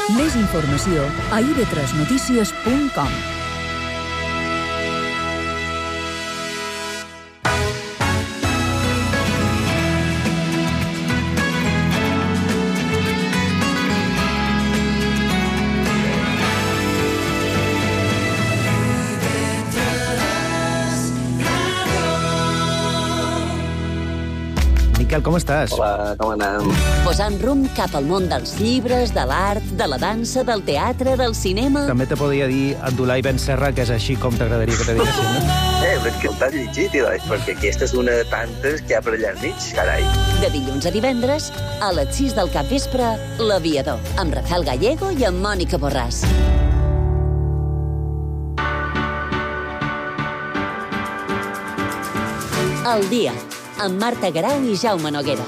Més informació a ib3notícies.com. Miquel, com estàs? Hola, com anem? Posant rumb cap al món dels llibres, de l'art, de la dansa, del teatre, del cinema... També te podria dir Abdulai Ben Serra, que és així com t'agradaria que te diguessin, no? Perquè el t'has llegit, perquè aquesta és una de tantes que hi ha per allà al mig, carai. De dilluns a divendres, a les 6 del capvespre, L'Aviador, amb Rafael Gallego i amb Mònica Borràs. El dia, amb Marta Garau i Jaume Noguera.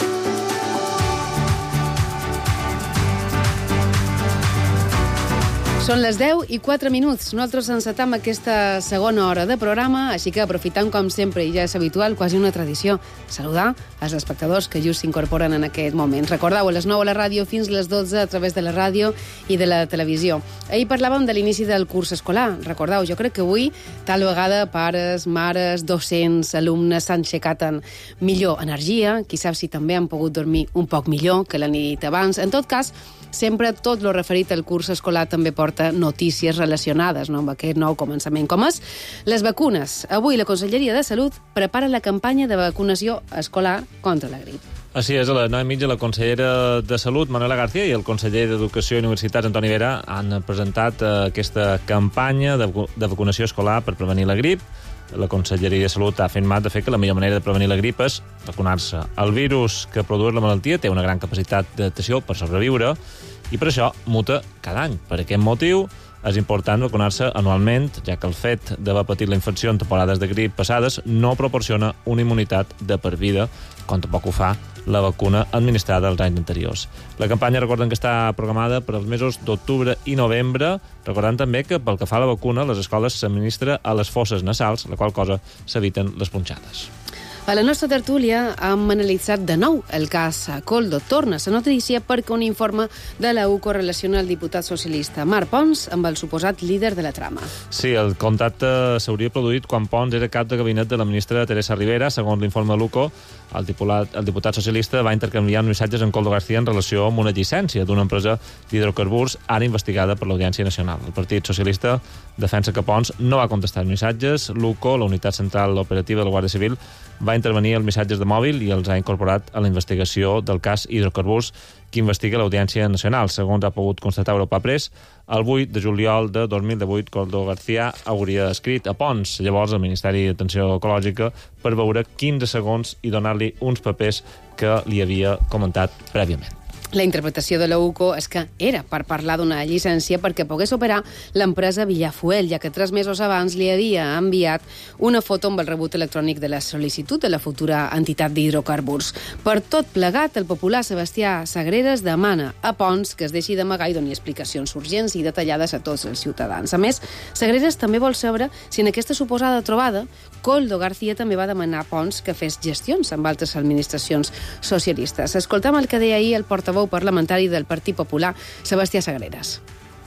Són les 10:04. Nosaltres encetam aquesta segona hora de programa, així que aprofitant, com sempre, i ja és habitual, quasi una tradició, saludar els espectadors que just s'incorporen en aquest moment. Recordeu, a les 9 a la ràdio fins a les 12 a través de la ràdio i de la televisió. Ahir parlàvem de l'inici del curs escolar. Recordeu, jo crec que avui, tal vegada, pares, mares, docents, alumnes s'han aixecat amb millor energia, qui sap si també han pogut dormir un poc millor que la nit abans. En tot cas, sempre tot lo referit al curs escolar també porta notícies relacionades, no, amb aquest nou començament, com és les vacunes. Avui la Conselleria de Salut prepara la campanya de vacunació escolar contra la grip. Així és, a les 9:30 la consellera de Salut, Manuela García, i el conseller d'Educació i Universitats, Antoni Vera, han presentat aquesta campanya de vacunació escolar per prevenir la grip. La Conselleria de Salut ha afirmat, de fet, que la millor manera de prevenir la grip és vacunar-se. El virus que produeix la malaltia té una gran capacitat d'adaptació per sobreviure i per això muta cada any. Per aquest motiu és important vacunar-se anualment, ja que el fet d'haver patit la infecció en temporades de grip passades no proporciona una immunitat de per vida, com tampoc ho fa la vacuna administrada els anys anteriors. La campanya, recorden que està programada per als mesos d'octubre i novembre, recordant també que pel que fa a la vacuna, les escoles s'administra a les fosses nasals, la qual cosa s'eviten les punxades. A la nostra tertúlia hem analitzat de nou el cas Koldo. Torna a la notícia perquè un informe de la UCO relaciona el diputat socialista Marc Pons amb el suposat líder de la trama. Sí, el contacte s'hauria produït quan Pons era cap de gabinet de la ministra Teresa Rivera. Segons l'informe de l'UCO, el diputat socialista va intercanviar missatges amb Koldo García en relació amb una llicència d'una empresa d'hidrocarburs ara investigada per l'Audiència Nacional. El Partit Socialista defensa que Pons no va contestar els missatges. L'UCO, la unitat central operativa de la Guàrdia Civil, va intervenir els missatges de mòbil i els ha incorporat a la investigació del cas hidrocarburs que investiga l'Audiència Nacional. Segons ha pogut constatar Europa Press, el 8 de juliol de 2018, Koldo García hauria escrit a Pons, llavors al Ministeri d'Atenció Ecològica, per veure 15 segons i donar-li uns papers que li havia comentat prèviament. La interpretació de la UCO és que era per parlar d'una llicència perquè pogués operar l'empresa Villafuel, ja que 3 mesos abans li havia enviat una foto amb el rebut electrònic de la sol·licitud de la futura entitat d'hidrocarburs. Per tot plegat, el popular Sebastià Sagreras demana a Pons que es deixi d'amagar i doni explicacions urgents i detallades a tots els ciutadans. A més, Sagreras també vol saber si en aquesta suposada trobada Koldo García també va demanar a Pons que fes gestions amb altres administracions socialistes. Escoltam el que deia ahir el portaveu parlamentari del Partit Popular, Sebastià Sagreras.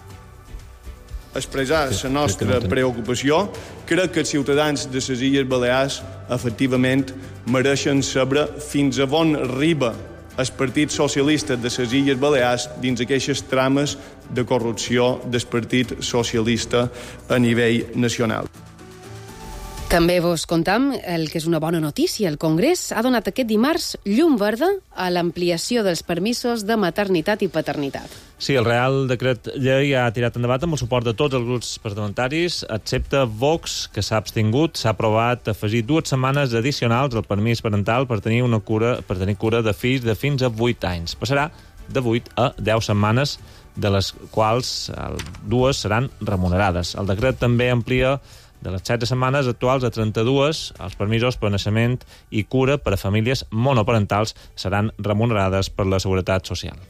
Expressar la nostra preocupació. Crec que els ciutadans de les Illes Balears efectivament mereixen saber fins a on arriba el Partit Socialista de les Illes Balears dins aquestes trames de corrupció del Partit Socialista a nivell nacional. També vos contam el que és una bona notícia. El Congrés ha donat aquest dimarts llum verda a l'ampliació dels permisos de maternitat i paternitat. Sí, el Real Decret Llei ha tirat endavant amb el suport de tots els grups parlamentaris, excepte Vox, que s'ha abstingut. S'ha aprovat afegir 2 setmanes addicionals al permís parental per tenir cura de fills de fins a 8 anys. Passarà de 8 a 10 setmanes, de les quals 2 seran remunerades. El decret també amplia de les 16 setmanes actuals a 32, els permisos per naixement i cura per a famílies monoparentals seran remunerades per la Seguretat Social.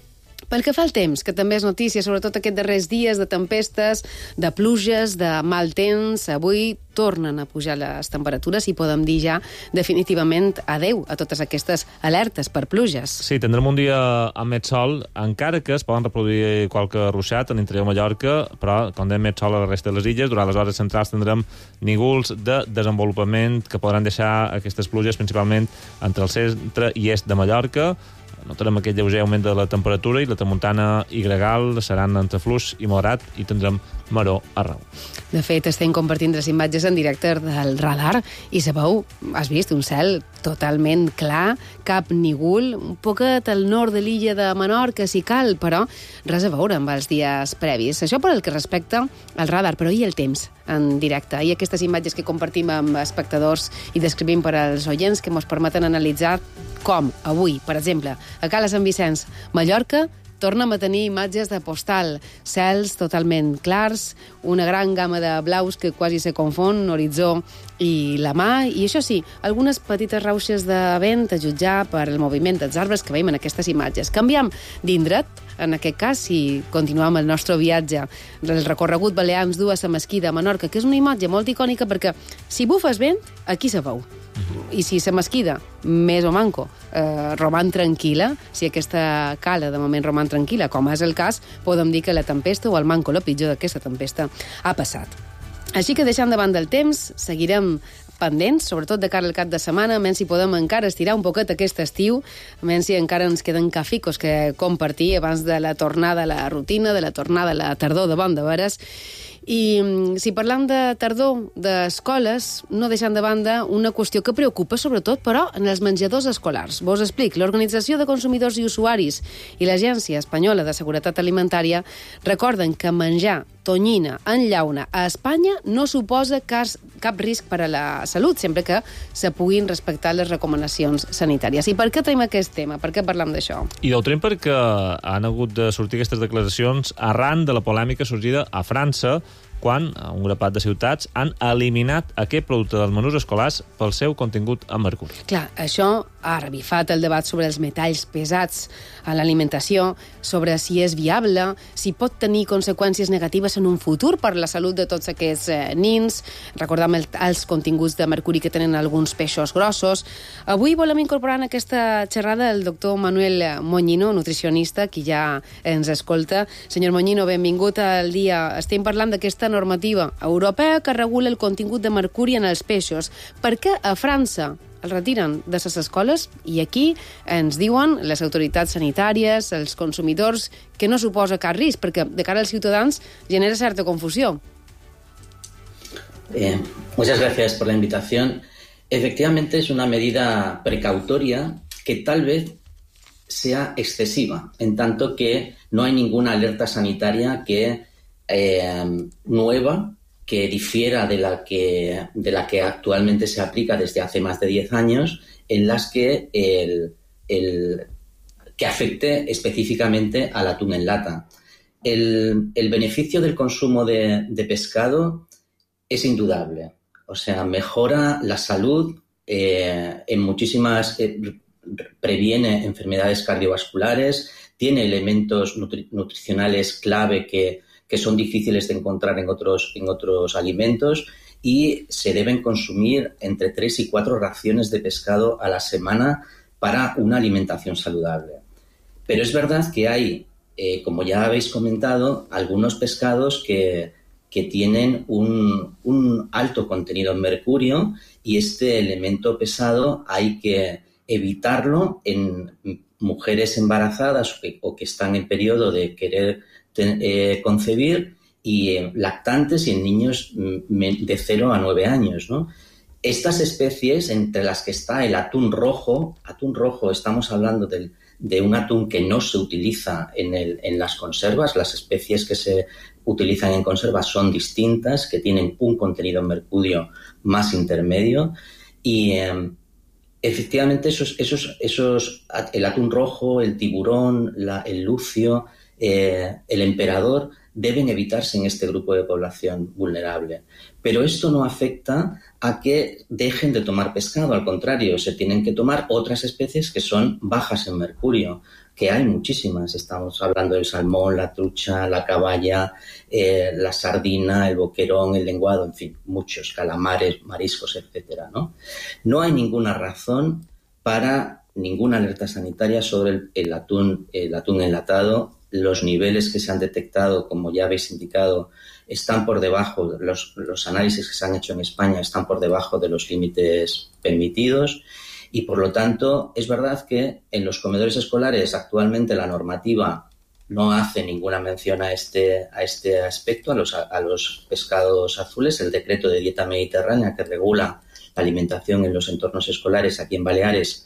Pel que fa al temps, que també és notícia, sobretot aquests darrers dies de tempestes, de pluges, de mal temps, avui tornen a pujar les temperatures i podem dir ja definitivament adeu a totes aquestes alertes per pluges. Sí, tindrem un dia amb més sol, encara que es poden reproduir qualque ruixat en l'interior de Mallorca, però com dèiem més sol a la resta de les illes, durant les hores centrals tindrem nígols de desenvolupament que podran deixar aquestes pluges principalment entre el centre i est de Mallorca. Notarem aquest lleuger augment de la temperatura i la tramuntana i gregal seran entre fluix i moderat i tindrem maror arreu. De fet, estem compartint les imatges en directe del radar i sabeu, has vist un cel totalment clar, cap nígol, un poquet al nord de l'illa de Menorca si cal, però res a veure amb els dies previs. Això per el que respecta al radar, però i el temps en directe. I aquestes imatges que compartim amb espectadors i descrivim per als oients que ens permeten analitzar com avui, per exemple, a Cala Sant Vicenç, Mallorca, tornem a tenir imatges de postal, cels totalment clars, una gran gamma de blaus que quasi se confon, horitzó i la mà, i això sí, algunes petites rauxes de vent a jutjar per el moviment dels arbres que veiem en aquestes imatges. Canviem d'indret, en aquest cas, si continuem el nostre viatge, el recorregut Balears du a la Mesquida, a Menorca, que és una imatge molt icònica perquè si bufes vent, aquí se veu. I si la Mesquida, més o manco, roman tranquil·la, si aquesta cala de moment roman tranquil·la, com és el cas, podem dir que la tempesta o el manco, la pitjor d'aquesta tempesta, ha passat. Així que deixant davant del temps, seguirem pendents, sobretot de cara al cap de setmana, menys si podem encara estirar un poquet aquest estiu, menys si encara ens queden caficos que compartir abans de la tornada a la rutina, de la tornada a la tardor de bon de veres. I si parlam de tardor d'escoles, no deixant de banda una qüestió que preocupa sobretot, però, en els menjadors escolars. Vos explic, l'Organització de Consumidors i Usuaris i l'Agència Espanyola de Seguretat Alimentària recorden que menjar tonyina en llauna a Espanya no suposa cap risc per a la salut, sempre que se puguin respectar les recomanacions sanitàries. I per què traiem aquest tema? Per què parlam d'això? I ho traiem perquè han hagut de sortir aquestes declaracions arran de la polèmica sorgida a França, quan un grapat de ciutats han eliminat aquest producte dels menús escolars pel seu contingut en mercuri. Clar, això ha revifat el debat sobre els metalls pesats a l'alimentació, sobre si és viable, si pot tenir conseqüències negatives en un futur per la salut de tots aquests nins. Recordem els continguts de mercuri que tenen alguns peixos grossos. Avui volem incorporar en aquesta xerrada el doctor Manuel Moñino, nutricionista, qui ja ens escolta. Senyor Moñino, benvingut al dia. Estem parlant d'aquesta normativa europea que regula el contingut de mercuri en els peixos. Per què a França el retiren de les escoles i aquí ens diuen les autoritats sanitàries, els consumidors, que no suposa cap risc, perquè de cara als ciutadans genera certa confusió? Muchas gracias por la invitación. Efectivamente es una medida precautoria que tal vez sea excesiva, en tanto que no hay ninguna alerta sanitaria que nueva que difiera de la que actualmente se aplica desde hace más de 10 años, en las que que afecte específicamente al atún en lata. El beneficio del consumo de pescado es indudable. O sea, mejora la salud en muchísimas... previene enfermedades cardiovasculares, tiene elementos nutricionales clave que son difíciles de encontrar en otros alimentos y se deben consumir entre 3 y 4 raciones de pescado a la semana para una alimentación saludable. Pero es verdad que hay, como ya habéis comentado, algunos pescados que tienen un alto contenido en mercurio y este elemento pesado hay que evitarlo en mujeres embarazadas o que están en periodo de querer concebir y lactantes y en niños de 0 a 9 años, ¿no? Estas especies, entre las que está el atún rojo, estamos hablando de un atún que no se utiliza en las conservas, las especies que se utilizan en conservas son distintas, que tienen un contenido en mercurio más intermedio y efectivamente el atún rojo, el tiburón, el lucio, el emperador deben evitarse en este grupo de población vulnerable. Pero esto no afecta a que dejen de tomar pescado, al contrario, se tienen que tomar otras especies que son bajas en mercurio, que hay muchísimas. Estamos hablando del salmón, la trucha, la caballa, la sardina, el boquerón, el lenguado, en fin, muchos, calamares, mariscos, etcétera, ¿no? No hay ninguna razón para ninguna alerta sanitaria sobre el atún enlatado. Los niveles que se han detectado, como ya habéis indicado, están por debajo, los análisis que se han hecho en España están por debajo de los límites permitidos y, por lo tanto, es verdad que en los comedores escolares actualmente la normativa no hace ninguna mención a este aspecto, a los pescados azules. El decreto de dieta mediterránea que regula la alimentación en los entornos escolares aquí en Baleares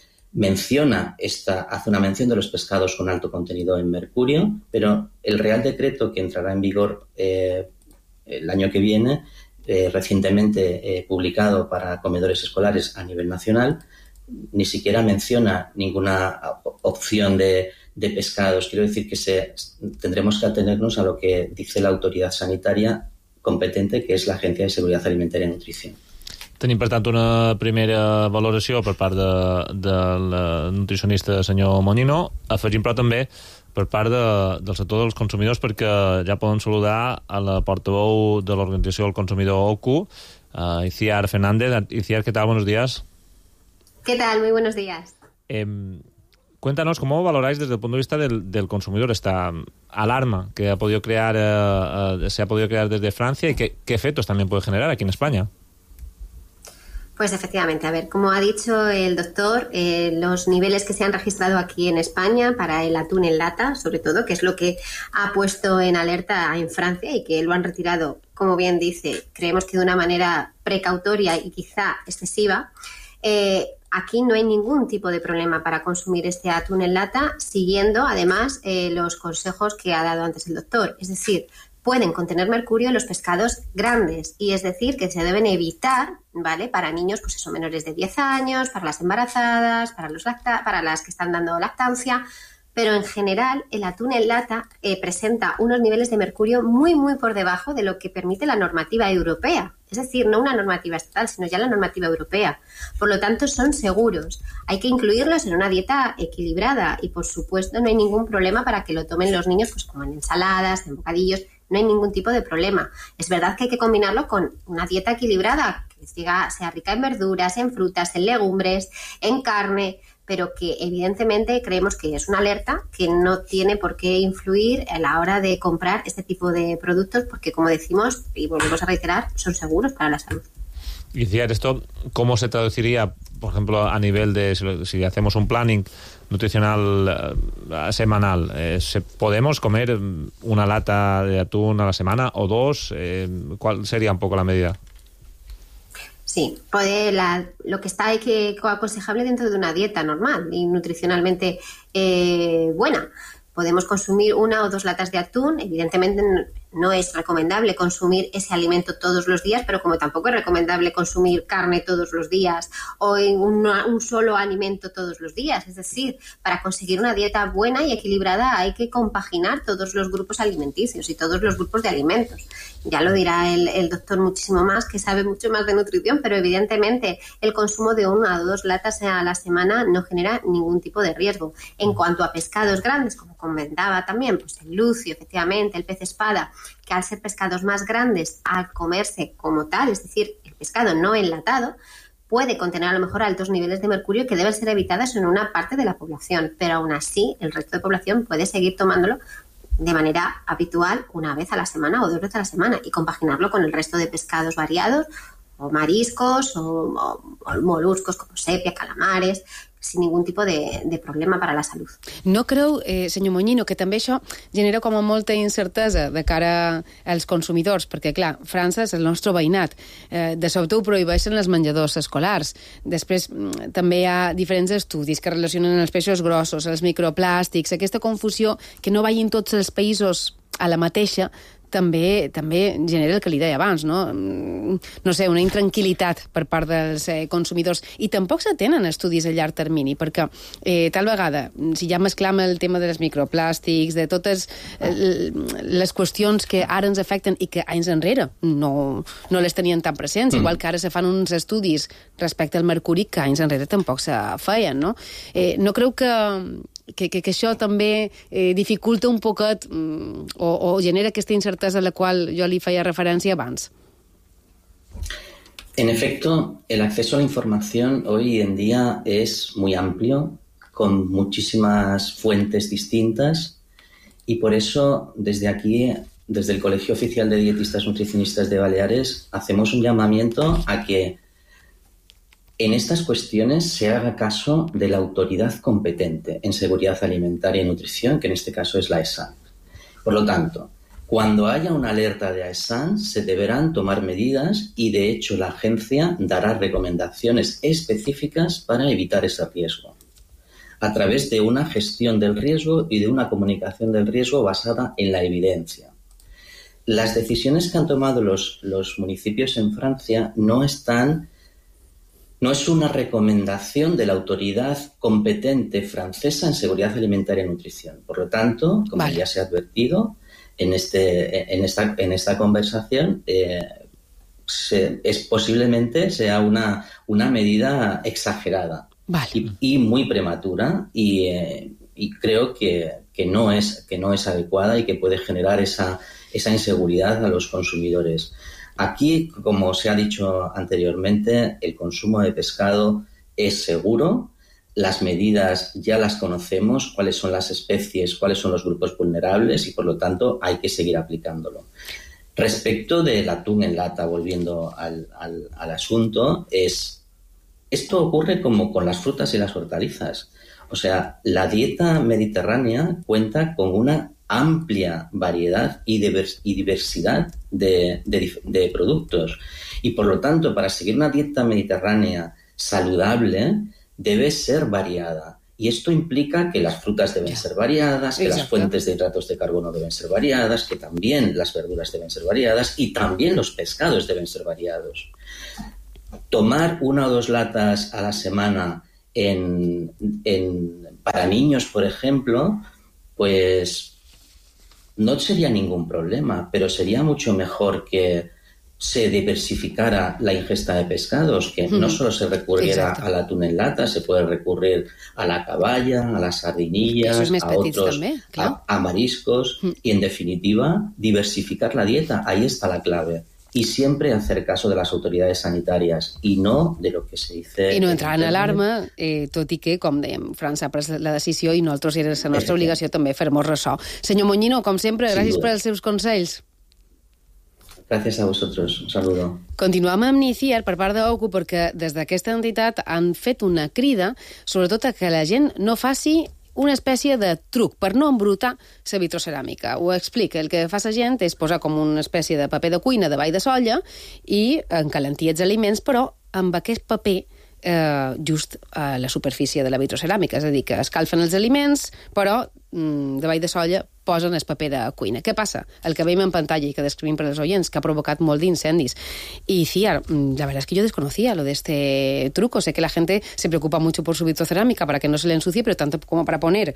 hace una mención de los pescados con alto contenido en mercurio, pero el Real Decreto que entrará en vigor el año que viene, recientemente publicado para comedores escolares a nivel nacional, ni siquiera menciona ninguna opción de pescados. Quiero decir que tendremos que atenernos a lo que dice la autoridad sanitaria competente, que es la Agencia de Seguridad Alimentaria y Nutrición. Tenim, per tant, una primera valoració per part del nutricionista senyor Moñino. Afegim, però, també per part del sector dels consumidors, perquè ja poden saludar a la portaveu de l'Organització del Consumidor OCU, Iciar Fernández. Iciar, ¿qué tal? Buenos días. ¿Qué tal? Muy buenos días. Cuéntanos, ¿cómo valoráis desde el punto de vista del consumidor esta alarma que se ha podido crear desde Francia y qué efectos también puede generar aquí en España? Pues efectivamente, a ver, como ha dicho el doctor, los niveles que se han registrado aquí en España para el atún en lata, sobre todo, que es lo que ha puesto en alerta en Francia y que lo han retirado, como bien dice, creemos que de una manera precautoria y quizá excesiva, aquí no hay ningún tipo de problema para consumir este atún en lata, siguiendo además los consejos que ha dado antes el doctor. Es decir, pueden contener mercurio los pescados grandes y es decir que se deben evitar, ¿vale? Para niños, pues eso, menores de 10 años, para las embarazadas, para las que están dando lactancia, pero en general el atún en lata presenta unos niveles de mercurio muy, muy por debajo de lo que permite la normativa europea. Es decir, no una normativa estatal, sino ya la normativa europea. Por lo tanto, son seguros. Hay que incluirlos en una dieta equilibrada y, por supuesto, no hay ningún problema para que lo tomen los niños, pues como en ensaladas, en bocadillos. No hay ningún tipo de problema. Es verdad que hay que combinarlo con una dieta equilibrada, que sea rica en verduras, en frutas, en legumbres, en carne, pero que evidentemente creemos que es una alerta que no tiene por qué influir a la hora de comprar este tipo de productos porque, como decimos, y volvemos a reiterar, son seguros para la salud. Y decir, ¿esto cómo se traduciría, por ejemplo, a nivel de si hacemos un planning nutricional semanal? ¿Podemos comer una lata de atún a la semana o dos? ¿Cuál sería un poco la medida? Sí, lo que está aconsejable dentro de una dieta normal y nutricionalmente buena. Podemos consumir 1 o 2 latas de atún. Evidentemente no es recomendable consumir ese alimento todos los días, pero como tampoco es recomendable consumir carne todos los días o un solo alimento todos los días. Es decir, para conseguir una dieta buena y equilibrada hay que compaginar todos los grupos alimenticios y todos los grupos de alimentos. Ya lo dirá el doctor muchísimo más, que sabe mucho más de nutrición, pero evidentemente el consumo de 1 o 2 latas a la semana no genera ningún tipo de riesgo. En cuanto a pescados grandes, como comentaba también, pues el lucio, efectivamente, el pez espada, que al ser pescados más grandes, al comerse como tal, es decir, el pescado no enlatado, puede contener a lo mejor altos niveles de mercurio que deben ser evitados en una parte de la población, pero aún así el resto de población puede seguir tomándolo de manera habitual 1 vez a la semana o 2 veces a la semana y compaginarlo con el resto de pescados variados o mariscos o moluscos como sepia, calamares, sin ningún tipo de problema per a la salut. No creu, senyor Moñino, que també això genera com a molta incertesa de cara als consumidors, perquè, clar, França és el nostre veïnat. De sobte ho prohibeixen els menjadors escolars. Després també hi ha diferents estudis que relacionen els peixos grossos, els microplàstics, aquesta confusió que no vagin tots els països a la mateixa, també genera el que li deia abans, no? No sé, una intranquil·litat per part dels consumidors. I tampoc s'atenen estudis a llarg termini, perquè tal vegada, si ja mesclam el tema dels microplàstics, de totes les qüestions que ara ens afecten i que anys enrere no les tenien tan presents, igual que ara se fan uns estudis respecte al mercuri que anys enrere tampoc se feien, no? No creu que que això també dificulta un poquet o genera aquesta incertesa a la qual jo li feia referència abans. En efecto, el acceso a la información hoy en día es muy amplio, con muchísimas fuentes distintas, y por eso desde aquí, desde el Colegio Oficial de Dietistas Nutricionistas de Baleares, hacemos un llamamiento a que en estas cuestiones se haga caso de la autoridad competente en seguridad alimentaria y nutrición, que en este caso es la ESAN. Por lo tanto, cuando haya una alerta de AESAN, se deberán tomar medidas y, de hecho, la agencia dará recomendaciones específicas para evitar ese riesgo, a través de una gestión del riesgo y de una comunicación del riesgo basada en la evidencia. Las decisiones que han tomado los municipios en Francia no es una recomendación de la autoridad competente francesa en seguridad alimentaria y nutrición. Por lo tanto, como ya se ha advertido, en esta conversación posiblemente sea una medida exagerada y muy prematura y creo que no es adecuada y que puede generar esa inseguridad a los consumidores. Aquí, como se ha dicho anteriormente, el consumo de pescado es seguro. Las medidas ya las conocemos, cuáles son las especies, cuáles son los grupos vulnerables y, por lo tanto, hay que seguir aplicándolo. Respecto del atún en lata, volviendo al asunto, esto ocurre como con las frutas y las hortalizas. O sea, la dieta mediterránea cuenta con una amplia variedad y diversidad de productos. Y, por lo tanto, para seguir una dieta mediterránea saludable, debe ser variada. Y esto implica que las frutas deben ser variadas, que las fuentes de hidratos de carbono deben ser variadas, que también las verduras deben ser variadas y también los pescados deben ser variados. Tomar 1 o 2 latas a la semana para niños, por ejemplo, pues no sería ningún problema, pero sería mucho mejor que se diversificara la ingesta de pescados, que no solo se recurriera al atún en lata, se puede recurrir a la caballa, a las sardinillas, a otros, també, a mariscos, y en definitiva, diversificar la dieta. Ahí está la clave. Y siempre hacer caso de las autoridades sanitarias y no de lo que se dice... I no entrar en alarma, tot i que, com dèiem, França ha pres la decisió i nosaltres era la nostra obligació també fer-nos ressò. Senyor Moñino, com sempre, gràcies per els seus consells. Gràcies a vosaltres. Un saludo. Continuem amb NICIER per part d'OCU perquè des d'aquesta entitat han fet una crida, sobretot a que la gent no faci una espècie de truc per no embrutar la vitroceràmica. Ho explica. El que fa la gent és posar com una espècie de paper de cuina davall de solla i encalentir els aliments, però amb aquest paper just a la superfície de la vitroceràmica. És a dir, que escalfen els aliments, però davall de solla posen el paper de cuina. ¿Qué pasa? El que veiem en pantalla y que describim per als oyents, que ha provocat molt d'incendis. Y Ciar, la verdad es que yo desconocía lo de este truco. Sé que la gente se preocupa mucho por su vitrocerámica para que no se le ensucie, pero tanto como para poner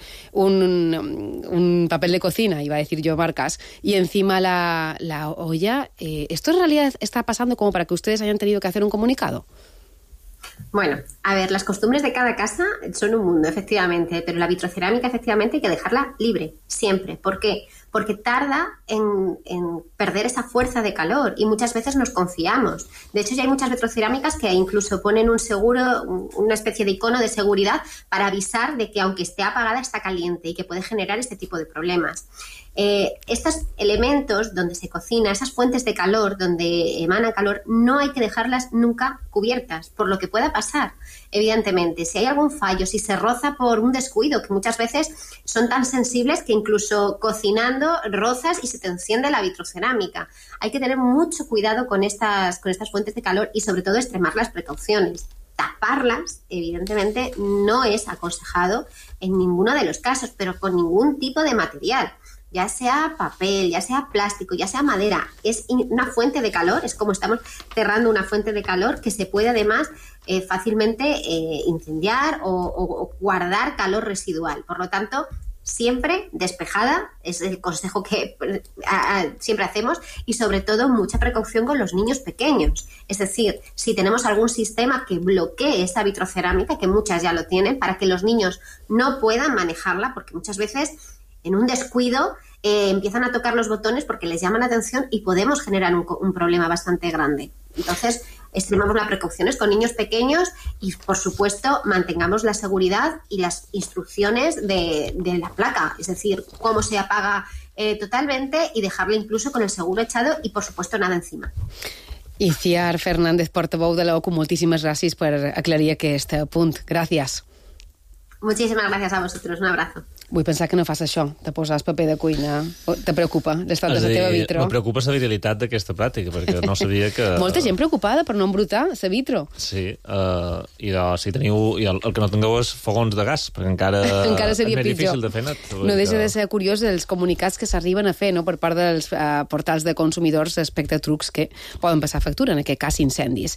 un papel de cocina, iba a decir yo marcas, y encima la olla. ¿Esto en realidad está pasando como para que ustedes hayan tenido que hacer un comunicado? Bueno, a ver, las costumbres de cada casa son un mundo, efectivamente, pero la vitrocerámica, efectivamente, hay que dejarla libre, siempre. ¿Por qué? Porque tarda en perder esa fuerza de calor y muchas veces nos confiamos. De hecho, ya hay muchas vitrocerámicas que incluso ponen un seguro, una especie de icono de seguridad para avisar de que aunque esté apagada está caliente y que puede generar este tipo de problemas. Estos elementos donde se cocina, esas fuentes de calor donde emana calor, no hay que dejarlas nunca cubiertas, por lo que pueda pasar. Evidentemente, si hay algún fallo, si se roza por un descuido, que muchas veces son tan sensibles que incluso cocinando rozas y se te enciende la vitrocerámica. Hay que tener mucho cuidado con estas fuentes de calor y sobre todo extremar las precauciones. Taparlas, evidentemente, no es aconsejado en ninguno de los casos, pero con ningún tipo de material. Ya sea papel, ya sea plástico, ya sea madera, es una fuente de calor, es como estamos cerrando una fuente de calor que se puede además fácilmente incendiar o guardar calor residual. Por lo tanto, siempre despejada, es el consejo que siempre hacemos, y sobre todo mucha precaución con los niños pequeños. Es decir, si tenemos algún sistema que bloquee esa vitrocerámica, que muchas ya lo tienen, para que los niños no puedan manejarla, porque muchas veces en un descuido empiezan a tocar los botones porque les llama la atención y podemos generar un problema bastante grande. Entonces, extremamos las precauciones con niños pequeños y, por supuesto, mantengamos la seguridad y las instrucciones de la placa, es decir, cómo se apaga totalmente y dejarla incluso con el seguro echado y, por supuesto, nada encima. Iciar Fernández, portaveu de l'OCU, moltíssimes gràcies per aclarir aquest punt. Gràcies. Muchísimas gracias a vosotros. Un abrazo. Vull pensar que no fas això, de posar el paper de cuina. Te preocupa l'estat de la teva vitro? Me preocupa la virilitat d'aquesta pràctica, perquè no sabia que... Molta gent preocupada per no embrutar la vitro. Sí, i si teniu... el que no tingueu és fogons de gas, perquè encara seria és més pitjor. difícil de fer net. No deixa de ser curiós els comunicats que s'arriben a fer, no?, per part dels portals de consumidors respecte a trucs que poden passar factura, en aquest cas incendis.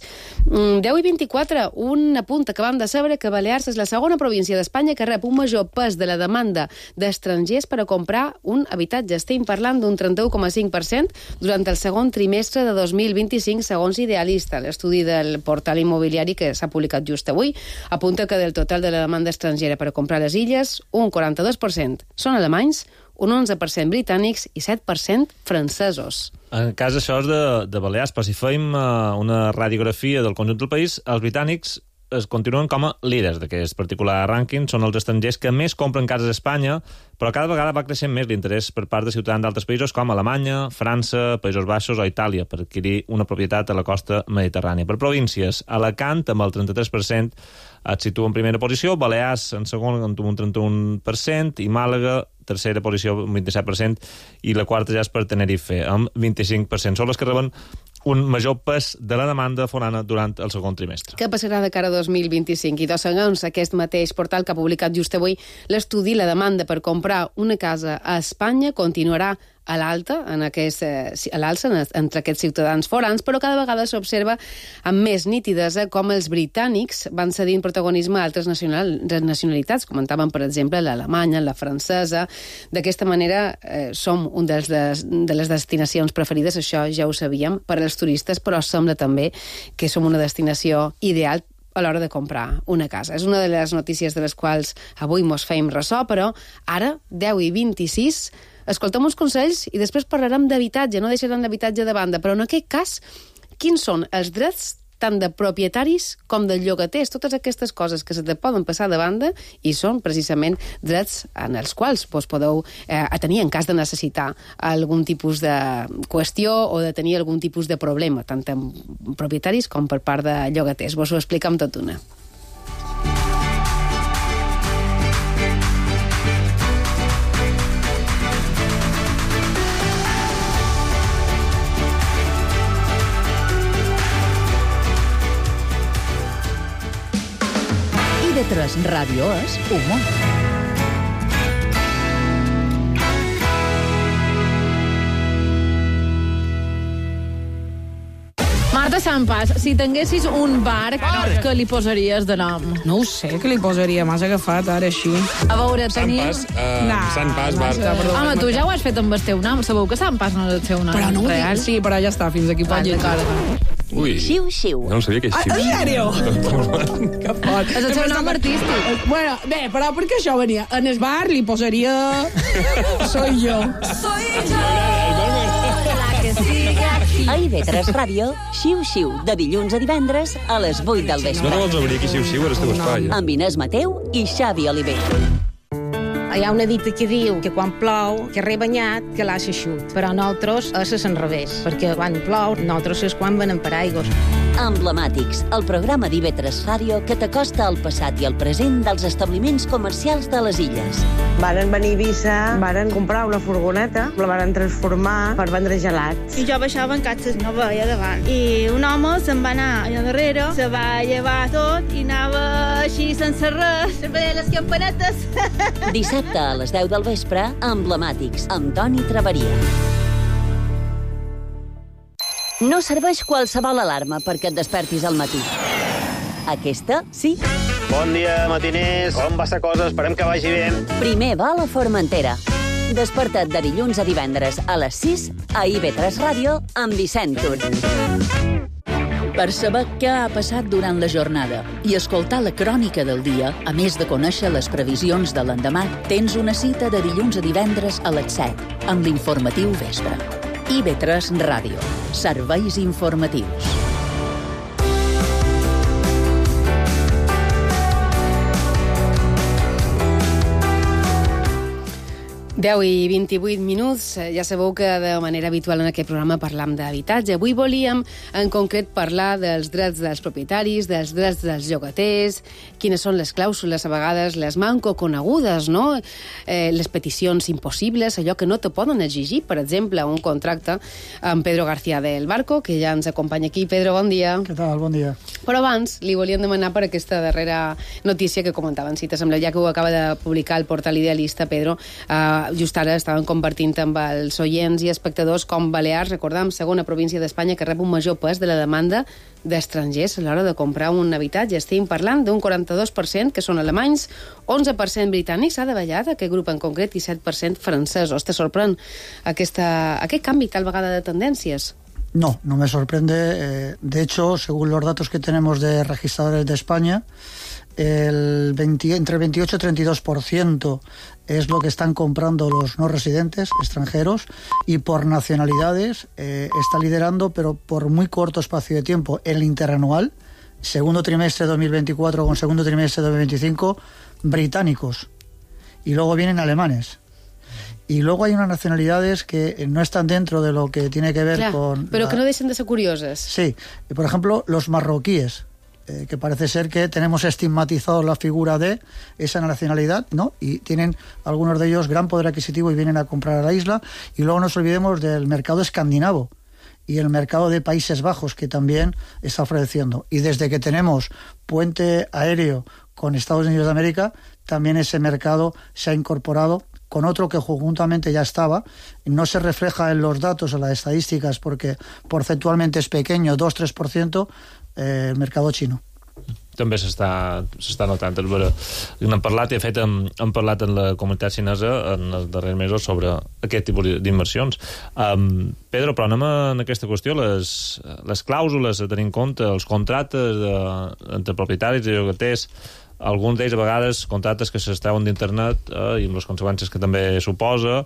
10:24, un apunt acabam de saber que Balears és la segona província d'Espanya que rep un major pes de la demanda d'estrangers per a comprar un habitatge. Estem parlant d'un 31,5% durant el segon trimestre de 2025, segons Idealista. L'estudi del portal immobiliari que s'ha publicat just avui apunta que del total de la demanda estrangera per a comprar les illes, un 42% són alemanys, un 11% britànics i 7% francesos. En cas això és de Balears, però si fem una radiografia del conjunt del país, els britànics es continuen com a líders d'aquest particular rànquing. Són els estrangers que més compren cases a Espanya, però cada vegada va creixent més l'interès per part de ciutadans d'altres països com Alemanya, França, Països Baixos o Itàlia per adquirir una propietat a la costa mediterrània. Per províncies, Alacant, amb el 33%, es situa en primera posició, Balears en segon amb un 31% i Màlaga, tercera posició amb un 27%, i la quarta ja és per Tenerife, amb 25%. Són les que reben un major pes de la demanda forana durant el segon trimestre. Què passarà de cara a 2025? I segons aquest mateix portal que ha publicat just avui l'estudi, la demanda per comprar una casa a Espanya continuarà a l'alta entre aquests ciutadans forans, però cada vegada s'observa amb més nitidesa com els britànics van cedint protagonisme a altres nacionalitats. Comentaven, per exemple, l'alemanya, la francesa. D'aquesta manera som un de les destinacions preferides, això ja ho sabíem, per als turistes, però sembla també que som una destinació ideal a l'hora de comprar una casa. És una de les notícies de les quals avui mos feim ressò, però ara, 10:26, escoltem uns consells i després parlarem d'habitatge, no deixarem l'habitatge de banda, però en aquest cas, quins són els drets tant de propietaris com de llogaters? Totes aquestes coses que se te poden passar de banda i són precisament drets en els quals vos podeu tenir en cas de necessitar algun tipus de qüestió o de tenir algun tipus de problema, tant amb propietaris com per part de llogaters. Vos ho explicam tot una. IB3 Ràdio és humor. Marta Sampas, si tinguessis un bar, què li posaries de nom? No ho sé, què li posaria? M'has agafat ara així. A veure, tenim... Sant Pas, bar. Home, tu ja ho has fet amb el teu nom. Sabeu que Sant Pas no és el seu nom però no real? Sí, però ja està, fins aquí pot llegar. Ui, Xiu-xiu. no sabia que és xiu. En sèrio? Que fort. És el seu nom artístic. Bueno, bé, però per què això venia? En el bar li posaria... Soy yo. A IB3 Ràdio, Xiu-xiu, de dilluns a divendres a les 8 del vespre. No vols obrir aquí xiu-xiu, ara esteu espai. Amb Inés Mateu i Xavi Oliver. Hi ha una dita que diu que quan plou, que rebanyat, que l'ha xeixut. Però nosaltres és al revés, perquè quan plou, nosaltres és quan venem paraigües. Emblemàtics, el programa d'IB3 Ràdio que t'acosta al passat i al present dels establiments comercials de les illes. Varen venir a Eivissa, varen comprar una furgoneta, la varen transformar per vendre gelats. I jo baixava en catxes, no veia davant. I un home se'n va anar allà darrere, se va llevar tot i anava així sense res, veia les campanetes. Dissabte a les 10 del vespre, Emblemàtics, amb Toni Traveria. No serveix qualsevol alarma perquè et despertis al matí. Aquesta, sí. Bon dia, matiners. Com va la cosa? Esperem que vagi bé. Primer vol a Formentera. Desperta't de dilluns a divendres a les 6 a IB3 Ràdio amb Vicent Tur. Per saber què ha passat durant la jornada i escoltar la crònica del dia, a més de conèixer les previsions de l'endemà, tens una cita de dilluns a divendres a les 7 amb l'informatiu vespre. IB3 Ràdio. Serveis informatius. Deu i 28 minuts. Ja sabeu que de manera habitual en aquest programa parlam d'habitatge. Avui volíem en concret parlar dels drets dels propietaris, dels drets dels llogaters, quines són les clàusules, a vegades les manco conegudes, no? Les peticions impossibles, allò que no te poden exigir, per exemple, un contracte amb Pedro García del Barco, que ja ens acompanya aquí. Pedro, bon dia. Què tal? Bon dia. Però abans li volíem demanar per aquesta darrera notícia que comentaven, si t'assembla, ja que ho acaba de publicar el portal Idealista, Pedro, just ara estaven compartint amb els oients i espectadors com Balears, recordam, segona província d'Espanya que rep un major pes de la demanda d'estrangers a l'hora de comprar un habitatge. Estem parlant d'un 42% que són alemanys, 11% britànics, ha davallat aquest grup en concret, i 7% francesos. Te sorprèn aquest canvi tal vegada de tendències? No, no me sorprende. De hecho, según los datos que tenemos de registradores de España, entre 28 y 32% es lo que están comprando los no residentes extranjeros, y por nacionalidades está liderando, pero por muy corto espacio de tiempo, el interanual, segundo trimestre de 2024 con segundo trimestre de 2025, británicos, y luego vienen alemanes. Y luego hay unas nacionalidades que no están dentro de lo que tiene que ver con... Pero que no dejen de ser curiosas. Sí, por ejemplo, los marroquíes, que parece ser que tenemos estigmatizado la figura de esa nacionalidad, ¿no? Y tienen algunos de ellos gran poder adquisitivo y vienen a comprar a la isla. Y luego no nos olvidemos del mercado escandinavo y el mercado de Países Bajos, que también está ofreciendo. Y desde que tenemos puente aéreo con Estados Unidos de América, también ese mercado se ha incorporado con otro que conjuntamente ya estaba. No se refleja en los datos, en las estadísticas, porque porcentualmente es pequeño, 2-3%, el mercado xino. També s'està notant. N'hem parlat, i de fet hem parlat en la comunitat xinesa en els darrers mesos sobre aquest tipus d'inversions. Pedro, però anem en aquesta qüestió, les clàusules a tenir en compte, els contractes entre propietaris i llogaters, alguns d'ells a vegades contractes que s'estreuen d'internet i amb les conseqüències que també suposa,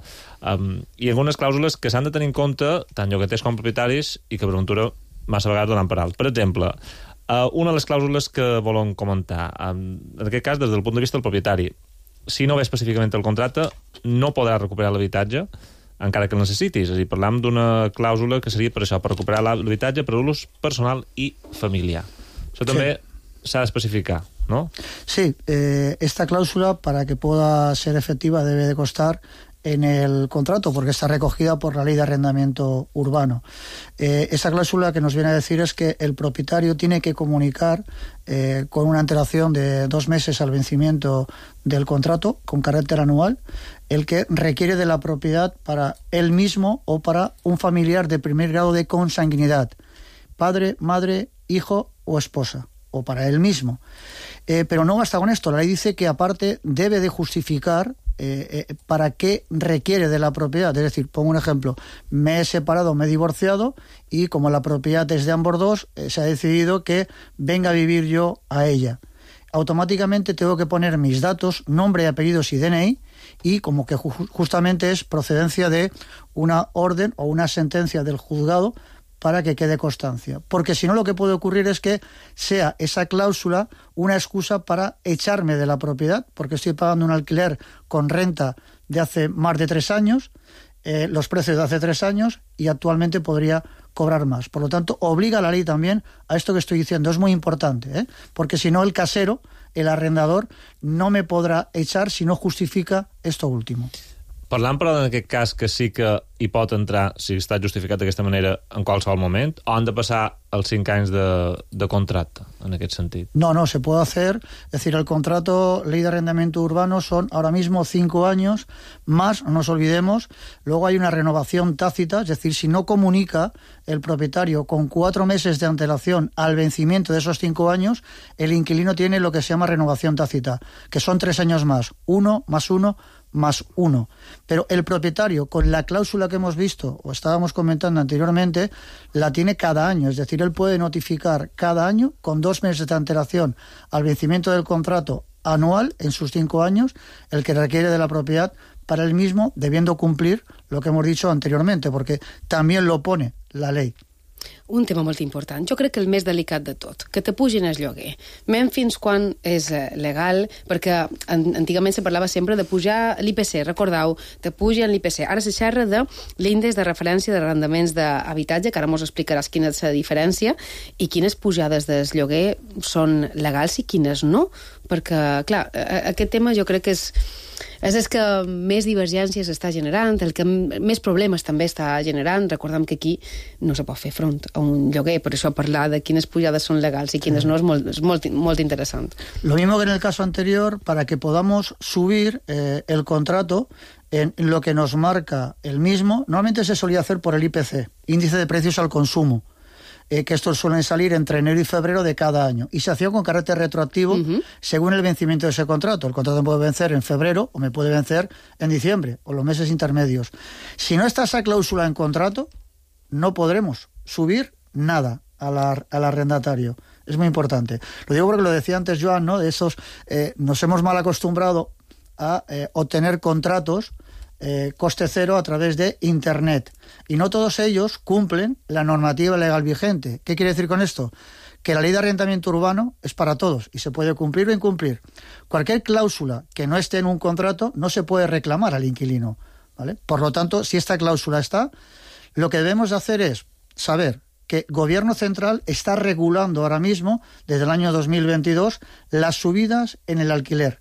i algunes clàusules que s'han de tenir en compte tant llogaters com propietaris i que per ventura massa vegades donen per alt. Per exemple, una de les clàusules que volen comentar, en aquest cas des del punt de vista del propietari, si no ve específicament el contracte no podrà recuperar l'habitatge encara que el necessitis. És a dir, parlam d'una clàusula que seria per això, per recuperar l'habitatge per ús personal i familiar. Això també s'ha d'especificar, ¿no? Sí, esta cláusula, para que pueda ser efectiva, debe de constar en el contrato, porque está recogida por la ley de arrendamiento urbano. Esa cláusula que nos viene a decir es que el propietario tiene que comunicar con una antelación de 2 meses al vencimiento del contrato, con carácter anual, el que requiere de la propiedad para él mismo o para un familiar de primer grado de consanguinidad, padre, madre, hijo o esposa, o para él mismo. Pero no basta con esto. La ley dice que aparte debe de justificar para qué requiere de la propiedad. Es decir, pongo un ejemplo, me he separado, me he divorciado y como la propiedad es de ambos dos, se ha decidido que venga a vivir yo a ella. Automáticamente tengo que poner mis datos, nombre, apellidos y DNI, y como que justamente es procedencia de una orden o una sentencia del juzgado para que quede constancia. Porque si no, lo que puede ocurrir es que sea esa cláusula una excusa para echarme de la propiedad, porque estoy pagando un alquiler con renta de hace más de 3 años, los precios de hace 3 años, y actualmente podría cobrar más. Por lo tanto, obliga la ley también a esto que estoy diciendo. Es muy importante, porque si no, el casero, el arrendador, no me podrá echar si no justifica esto último. Parlant, però, en aquest cas, que sí que hi pot entrar, si està justificat d'aquesta manera, en qualsevol moment, o han de passar els 5 anys de contracte, en aquest sentit? No, se puede hacer. Es decir, el contrato ley de arrendamiento urbano son ahora mismo 5 años, más, no nos olvidemos, luego hay una renovación tácita, es decir, si no comunica el propietario con 4 meses de antelación al vencimiento de esos 5 años, el inquilino tiene lo que se llama renovación tácita, que son 3 años más, 1 más 1 más 1. Pero el propietario, con la cláusula que hemos visto, o estábamos comentando anteriormente, la tiene cada año. Es decir, él puede notificar cada año, con 2 meses de antelación al vencimiento del contrato anual, en sus 5 años, el que requiere de la propiedad para él mismo, debiendo cumplir lo que hemos dicho anteriormente, porque también lo pone la ley. Un tema molt important. Jo crec que el més delicat de tot, que te pugin el lloguer. Mem fins quan és legal, perquè antigament se parlava sempre de pujar l'IPC, recordeu, te pugen l'IPC. Ara se xerra de l'índex de referència d'arrendaments d'habitatge, que ara mos explicaràs quina és la diferència, i quines pujades del lloguer són legals i quines no. Perquè, clar, aquest tema jo crec que és el que més divergències està generant, el que més problemes també està generant. Recordem que aquí no se pot fer front a un lloguer, per això parlar de quines pujades són legals i quines no és molt interessant. Lo mismo que en el caso anterior, para que podamos subir el contrato en lo que nos marca el mismo, normalmente se solía hacer por el IPC, índice de precios al consumo, que estos suelen salir entre enero y febrero de cada año, y se hacía con carácter retroactivo según el vencimiento de ese contrato. El contrato me puede vencer en febrero o me puede vencer en diciembre, o los meses intermedios. Si no está esa cláusula en contrato, no podremos subir nada al arrendatario. Es muy importante. Lo digo porque lo decía antes Joan, ¿no? De esos, nos hemos mal acostumbrado a obtener contratos coste cero a través de Internet. Y no todos ellos cumplen la normativa legal vigente. ¿Qué quiere decir con esto? Que la ley de arrendamiento urbano es para todos y se puede cumplir o incumplir. Cualquier cláusula que no esté en un contrato no se puede reclamar al inquilino, ¿vale? Por lo tanto, si esta cláusula está, lo que debemos de hacer es saber que el Gobierno Central está regulando ahora mismo, desde el año 2022, las subidas en el alquiler.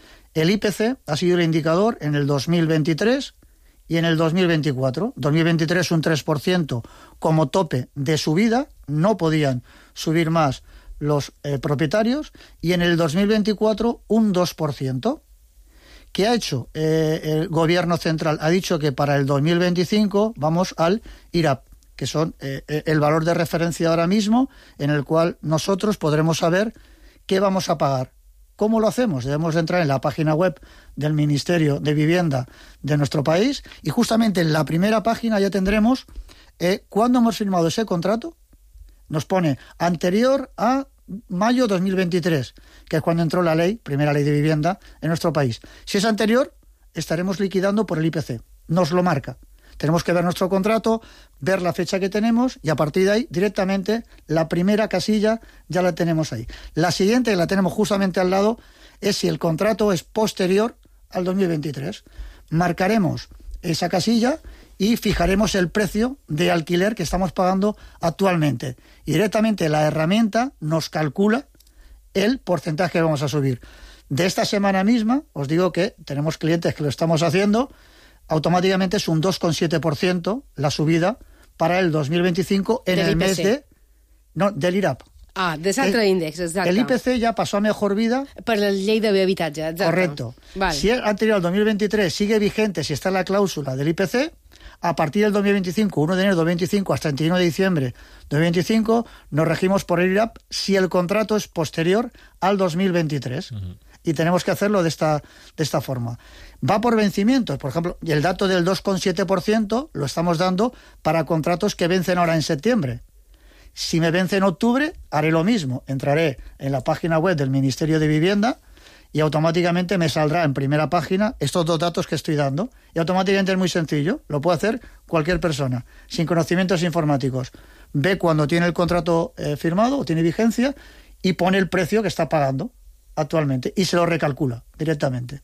El IPC ha sido el indicador en el 2023 y en el 2024. 2023 un 3% como tope de subida, no podían subir más los propietarios, y en el 2024 un 2%. ¿Qué ha hecho el Gobierno Central? Ha dicho que para el 2025 vamos al IRAP, que son el valor de referencia ahora mismo, en el cual nosotros podremos saber qué vamos a pagar. ¿Cómo lo hacemos? Debemos entrar en la página web del Ministerio de Vivienda de nuestro país, y justamente en la primera página ya tendremos cuándo hemos firmado ese contrato. Nos pone anterior a mayo 2023, que es cuando entró la ley, primera ley de vivienda en nuestro país. Si es anterior, estaremos liquidando por el IPC. Nos lo marca. Tenemos que ver nuestro contrato, ver la fecha que tenemos, y a partir de ahí, directamente, la primera casilla ya la tenemos ahí. La siguiente, que la tenemos justamente al lado, es si el contrato es posterior al 2023. Marcaremos esa casilla y fijaremos el precio de alquiler que estamos pagando actualmente. Y directamente la herramienta nos calcula el porcentaje que vamos a subir. De esta semana misma, os digo que tenemos clientes que lo estamos haciendo, automáticamente es un 2,7% la subida para el 2025 en el mes de... No, del IRAP. Ah, de l'altre índex, exacte. El IPC ya pasó a mejor vida. Per la llei d'habitatge, exacte. Correcto. Vale. Si el anterior al 2023 sigue vigente, si está la cláusula del IPC, a partir del 2025, 1 de enero de 2025 hasta el 31 de diciembre de 2025, nos regimos por el IRAP si el contrato es posterior al 2023. Y tenemos que hacerlo de esta forma. Va por vencimientos. Por ejemplo, el dato del 2,7% lo estamos dando para contratos que vencen ahora en septiembre. Si me vence en octubre, haré lo mismo. Entraré en la página web del Ministerio de Vivienda y automáticamente me saldrá en primera página estos 2 datos que estoy dando. Y automáticamente es muy sencillo. Lo puede hacer cualquier persona, sin conocimientos informáticos. Ve cuando tiene el contrato firmado o tiene vigencia y pone el precio que está pagando actualmente i se lo recalcula directament.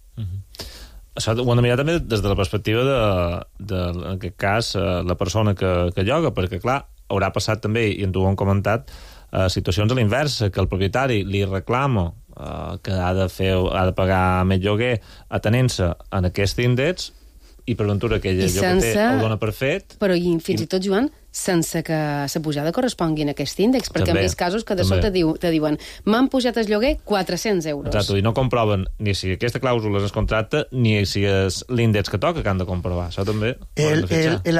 Això ho hem de mirar també des de la perspectiva de en aquest cas, la persona que lloga, perquè, clar, haurà passat també, i en tu ho hem comentat, situacions a l'inversa, que el propietari li reclama que ha de pagar més lloguer atenent-se en aquest índex, i per ventura aquell llogater sense... ho dona per fet... Però fins i tot, Joan, sense que la pujada correspongui a aquest índex, perquè També, hem vist casos que de també. sota te diuen m'han pujat el lloguer 400 euros. Exacte, i no comproven ni si aquesta clàusula es contracta ni si és l'índex que toca que han de comprovar. Això també el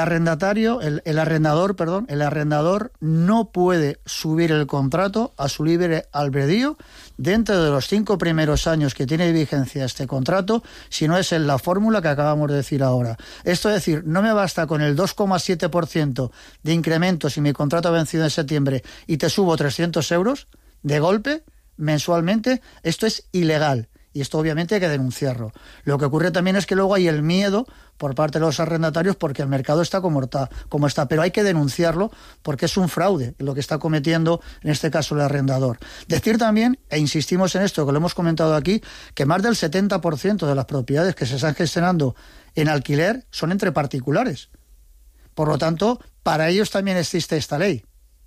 arrendador no puede subir el contrato a su libre albedrío dentro de los 5 primeros años que tiene de vigencia este contrato, si no es en la fórmula que acabamos de decir ahora. Esto es decir, no me basta con el 2,7% de incremento si mi contrato ha vencido en septiembre y te subo 300 euros de golpe mensualmente. Esto es ilegal y esto obviamente hay que denunciarlo. Lo que ocurre también es que luego hay el miedo por parte de los arrendatarios porque el mercado está como está, pero hay que denunciarlo porque es un fraude lo que está cometiendo en este caso el arrendador. Decir también, e insistimos en esto que lo hemos comentado aquí, que más del 70% de las propiedades que se están gestionando en alquiler son entre particulares. Por lo tanto, para ellos también existe esta ley.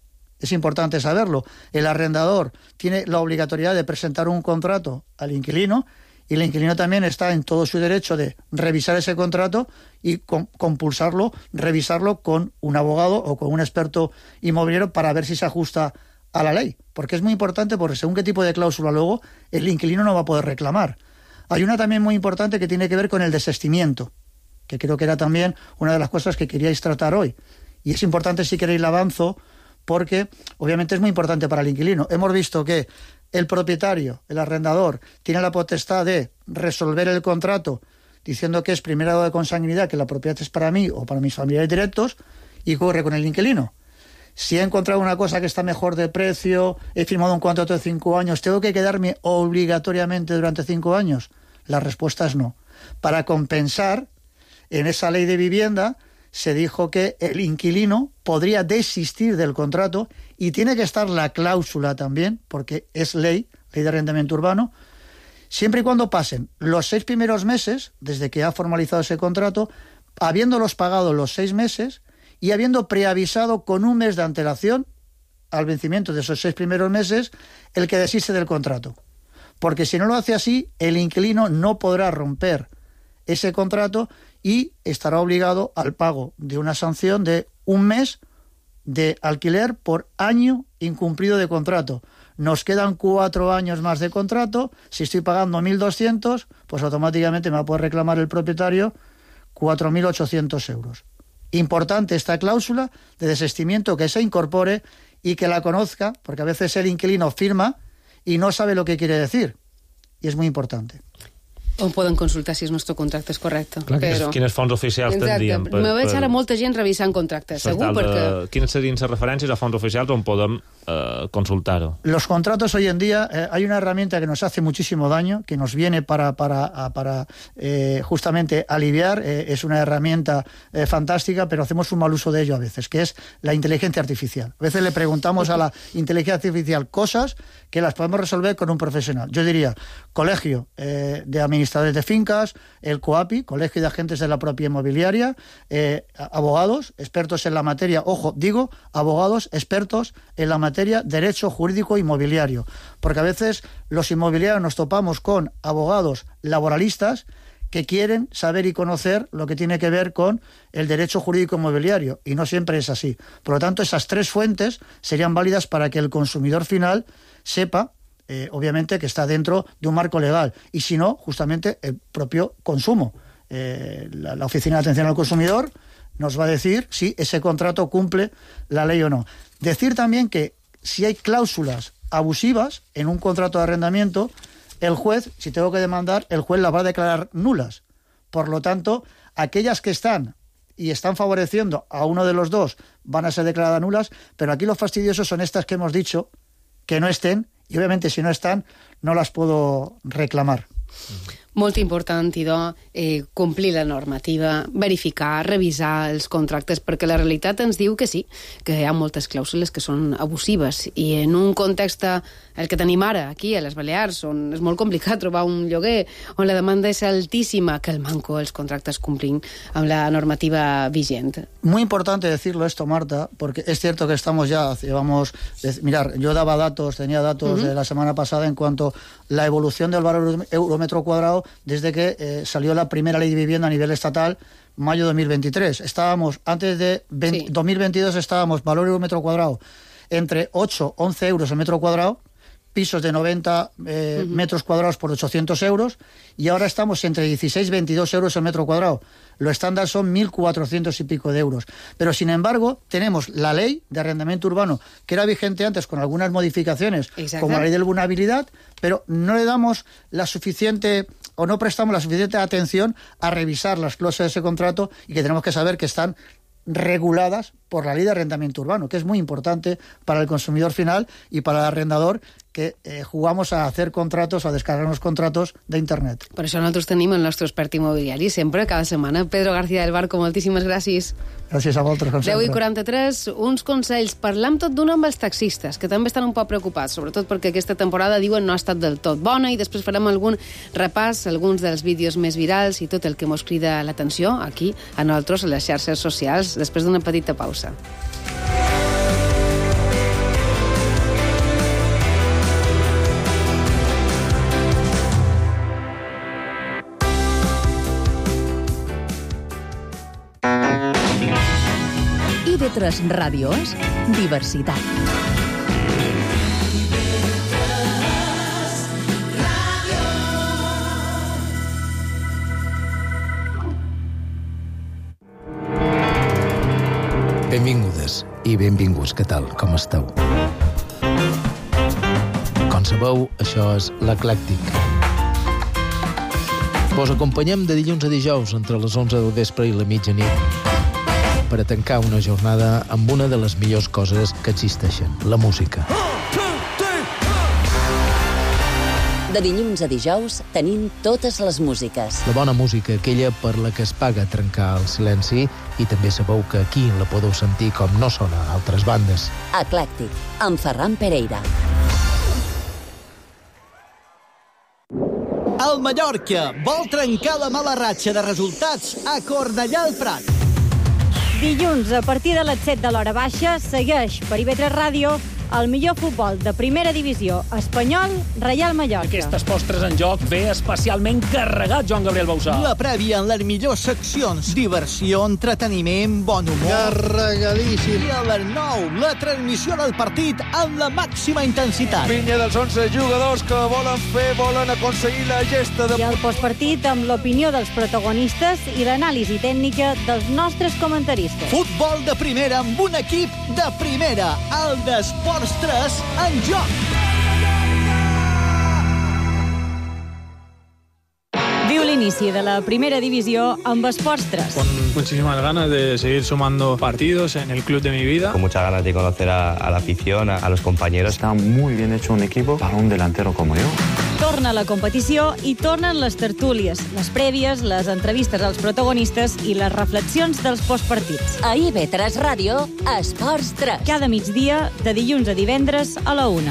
Es importante saberlo. El arrendador tiene la obligatoriedad de presentar un contrato al inquilino y el inquilino también está en todo su derecho de revisar ese contrato y compulsarlo, revisarlo con un abogado o con un experto inmobiliario para ver si se ajusta a la ley. Porque es muy importante, porque según qué tipo de cláusula luego, el inquilino no va a poder reclamar. Hay una también muy importante que tiene que ver con el desistimiento, que creo que era también una de las cosas que queríais tratar hoy. Y es importante, si queréis, la avanzo, porque obviamente es muy importante para el inquilino. Hemos visto que el propietario, el arrendador, tiene la potestad de resolver el contrato diciendo que es primer grado de consanguinidad, que la propiedad es para mí o para mis familiares directos, y corre con el inquilino. Si he encontrado una cosa que está mejor de precio, he firmado un contrato de 5 años, ¿tengo que quedarme obligatoriamente durante 5 años? La respuesta es no. Para compensar, en esa ley de vivienda se dijo que el inquilino podría desistir del contrato y tiene que estar la cláusula también, porque es ley de arrendamiento urbano, siempre y cuando pasen los 6 primeros meses, desde que ha formalizado ese contrato, habiéndolos pagado los 6 meses y habiendo preavisado con 1 mes de antelación al vencimiento de esos 6 primeros meses el que desiste del contrato. Porque si no lo hace así, el inquilino no podrá romper ese contrato y estará obligado al pago de una sanción de 1 mes de alquiler por año incumplido de contrato. Nos quedan 4 años más de contrato. Si estoy pagando 1.200, pues automáticamente me va a poder reclamar el propietario 4.800 euros. Importante esta cláusula de desistimiento, que se incorpore y que la conozca, porque a veces el inquilino firma y no sabe lo que quiere decir. Y es muy importante. On poden consultar si el nostre contracte és correcte. Clar, però... Quines fonts oficials tindríem? Me veig ara molta gent revisant contractes, segur, perquè... Quines serien les referències a fonts oficials on podem consultar-ho? Los contratos hoy en día, hay una herramienta que nos hace muchísimo daño, que nos viene para justamente aliviar, es una herramienta fantástica, pero hacemos un mal uso de ello a veces, que es la inteligencia artificial. A veces le preguntamos a la inteligencia artificial cosas que las podemos resolver con un profesional. Yo diría, colegio de administradores de fincas, el COAPI, Colegio de Agentes de la Propiedad Inmobiliaria, abogados, expertos en la materia, ojo, digo, abogados, expertos en la materia derecho jurídico inmobiliario, porque a veces los inmobiliarios nos topamos con abogados laboralistas que quieren saber y conocer lo que tiene que ver con el derecho jurídico inmobiliario, y no siempre es así. Por lo tanto, esas 3 fuentes serían válidas para que el consumidor final sepa, obviamente, que está dentro de un marco legal, y si no, justamente el propio consumo. La Oficina de Atención al Consumidor nos va a decir si ese contrato cumple la ley o no. Decir también que si hay cláusulas abusivas en un contrato de arrendamiento, el juez, si tengo que demandar, el juez las va a declarar nulas. Por lo tanto, aquellas que están y están favoreciendo a uno de los dos van a ser declaradas nulas, pero aquí lo fastidioso son estas que hemos dicho, que no estén, y obviamente si no están, no las puedo reclamar. Molt important, idò, complir la normativa, verificar, revisar els contractes, perquè la realitat ens diu que sí, que hi ha moltes clàusules que són abusives, i en un context, el que tenim ara, aquí, a les Balears, on és molt complicat trobar un lloguer, on la demanda és altíssima, que el manco els contractes complin amb la normativa vigent. Muy importante decirlo esto, Marta, porque es cierto que estamos ya, llevamos, mirar, yo tenía datos de la semana pasada en cuanto a la evolución del valor euro metro cuadrado desde que salió la primera ley de vivienda a nivel estatal, mayo de 2023. Antes de 2022 estábamos, valor de metro cuadrado, entre 8 11 euros el metro cuadrado, pisos de 90 metros cuadrados por 800 euros, y ahora estamos entre 16 y 22 euros el metro cuadrado. Lo estándar son 1.400 y pico de euros. Pero, sin embargo, tenemos la ley de arrendamiento urbano, que era vigente antes con algunas modificaciones, como la ley de vulnerabilidad, pero no le damos la suficiente, o no prestamos la suficiente atención a revisar las cláusulas de ese contrato, y que tenemos que saber que están reguladas por la ley de arrendamiento urbano, que es muy importante para el consumidor final y para el arrendador, que jugamos a hacer contratos o a descargarnos contratos d'internet. Per això nosaltres tenim el nostre expert immobiliari sempre, cada setmana. Pedro García del Barco, moltíssimes gràcies. Gràcies a vosaltres, com sempre. 10:43, uns consells. Parlam tot d'una amb els taxistes, que també estan un poc preocupats, sobretot perquè aquesta temporada, diuen, no ha estat del tot bona, i després farem algun repàs, alguns dels vídeos més virals i tot el que mos crida l'atenció aquí, a nosaltres, a les xarxes socials, després d'una petita pausa. IB3 Ràdio és diversitat. Benvingudes i benvinguts, què tal, com esteu? Com sabeu, això és l'Eclèctic. Vos acompanyem de dilluns a dijous entre les 11 del vespre i la mitjanit per a tancar una jornada amb una de les millors coses que existeixen, la música. De dilluns a dijous tenim totes les músiques. La bona música, aquella per la que es paga trencar el silenci, i també sabeu que aquí la podeu sentir com no sona a altres bandes. Eclèctic, amb Ferran Pereira. El Mallorca vol trencar la mala ratxa de resultats a Cornellà al Prat. Dilluns, a partir de les 7 de l'hora baixa, segueix per IB3 Ràdio el millor futbol de primera divisió espanyol, Reial Mallorca. Aquestes postres en joc ve especialment carregat, Joan Gabriel Bausà. La prèvia en les millors seccions. Diversió, entreteniment, bon humor. Carregadíssim. I a les 9, la transmissió del partit amb la màxima intensitat. Pinya dels 11 jugadors que volen aconseguir la gesta de... I el postpartit amb l'opinió dels protagonistes i l'anàlisi tècnica dels nostres comentaristes. Futbol de primera amb un equip de primera. El d'Esports 3 en joc. Viu l'inici de la primera divisió amb Esports 3. Con muchísimas ganas de seguir sumando partidos en el club de mi vida. Con muchas ganas de conocer a la afición, a los compañeros. Está muy bien hecho un equipo para un delantero como yo. Torna la competició i tornen les tertúlies, les prèvies, les entrevistes als protagonistes i les reflexions dels postpartits. A IB3 Ràdio, Esports 3. Cada migdia, de dilluns a divendres a la 1.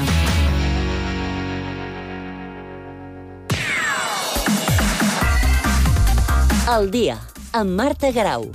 El dia, amb Marta Garau.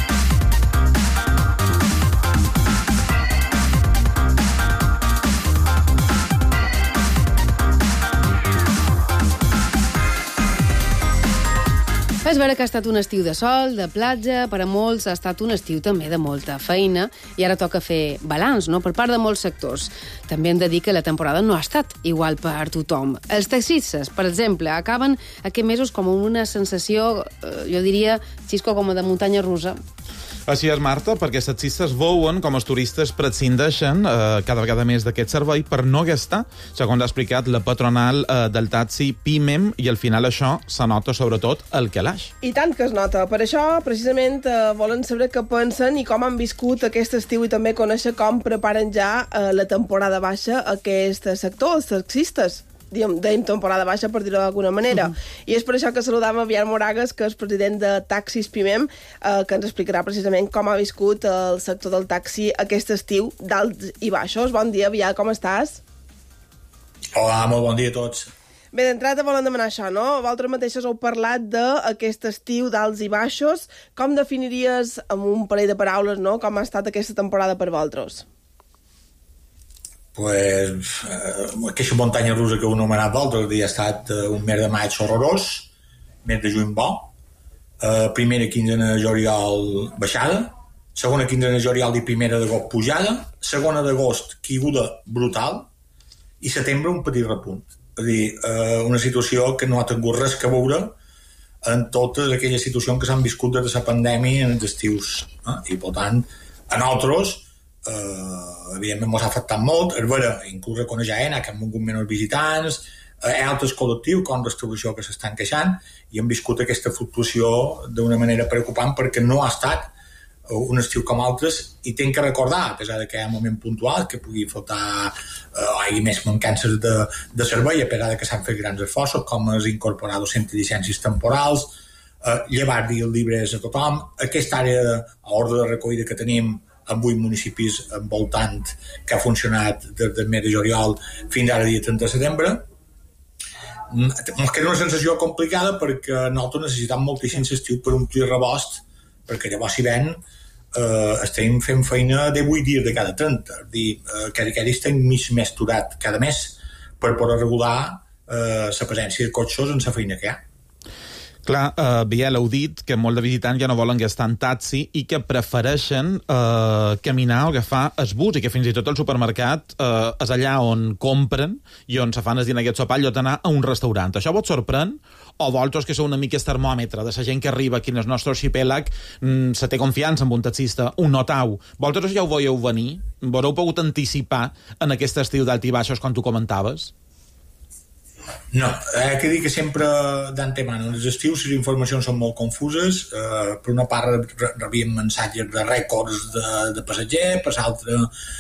És vera que ha estat un estiu de sol, de platja, per a molts ha estat un estiu també de molta feina, i ara toca fer balanç, no?, per part de molts sectors. També hem de dir que la temporada no ha estat igual per tothom. Els taxistes, per exemple, acaben aquests mesos com una sensació, jo diria, xisco, com de muntanya russa. Així és, Marta, perquè els taxistes veuen com els turistes prescindeixen cada vegada més d'aquest servei per no gastar, segons ha explicat la patronal del taxi PIMEM, i al final això se nota sobretot al calaix. I tant que es nota. Per això, precisament, volen saber què pensen i com han viscut aquest estiu, i també conèixer com preparen ja la temporada baixa aquest sector, els taxistes. Dèiem temporada baixa, per dir-ho d'alguna manera. I és per això que saludam a Biel Moragas, que és president de Taxis PIMEM, que ens explicarà precisament com ha viscut el sector del taxi aquest estiu, d'alts i baixos. Bon dia, Biel, com estàs? Hola, molt bon dia a tots. Bé, d'entrada volen demanar això, no? Vosaltres mateixos heu parlat d'aquest estiu d'alts i baixos. Com definiries, amb un parell de paraules, no?, com ha estat aquesta temporada per vosaltres? Pues, aquesta muntanya russa que heu anomenat d'altres dia ha estat un mes de maig horrorós, mes de juny bo, primera quinzena de juliol baixada, segona quinzena de juliol i primera d'agost pujada, segona d'agost caiguda brutal i setembre un petit repunt. És a dir, una situació que no ha tingut res que veure en totes aquelles situacions que s'han viscut des de la pandèmia en els estius. I, per tant, a nosaltres, evidentment, ens ha afectat molt. És vera, inclús reconeix AENA, que han vingut menys visitants, altres col·lectius com restauració que s'estan queixant i han viscut aquesta fluctuació d'una manera preocupant perquè no ha estat un estiu com altres i tinc que recordar, a pesar que hi ha un moment puntual que pugui faltar hi més mancances de servei, a pesar que s'han fet grans esforços com és incorporar 200 llicències temporals, llevar-hi els llibres a tothom, aquesta àrea d'ordre de recollida que tenim en 8 municipis envoltant que ha funcionat des del mes de juliol fins ara dia 30 de setembre. Ens queda una sensació complicada perquè nosaltres necessitem moltíssim l'estiu per omplir rebost, perquè llavors si ven estem fent feina de 8 dies de cada 30, és a dir, cada dia estem mig més aturat cada mes per poder regular la presència de cotxes en la feina que hi ha. Clar, Biel, heu dit que molts de visitants ja no volen gastar en taxi i que prefereixen caminar o agafar el bus i que fins i tot el supermercat és allà on compren i on se fan el dinar i el sopar, allò d'anar a un restaurant. Això vos sorprèn? O vosaltres, que sou una mica el termòmetre de la gent que arriba aquí en el nostre arxipèlag, se té confiança en un taxista, un notau? Vosaltres ja ho veieu venir? Vos heu pogut anticipar en aquest estiu d'alt i baixos, com tu comentaves? No, he de dir que sempre d'antemano, els estius les informacions són molt confuses, per una part rebíem mensatges de rècords de passatger, per l'altra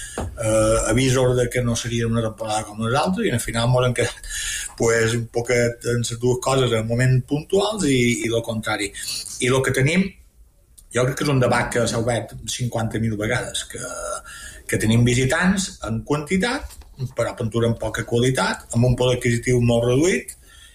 avisos de que no seria una temporada com les altres i al final ens hem quedat pues, un poquet en les dues coses en moments puntuals i el contrari. I el que tenim, jo crec que és un debat que s'ha obert 50.000 vegades, que tenim visitants en quantitat però pintura amb poca qualitat, amb un poder adquisitiu molt reduït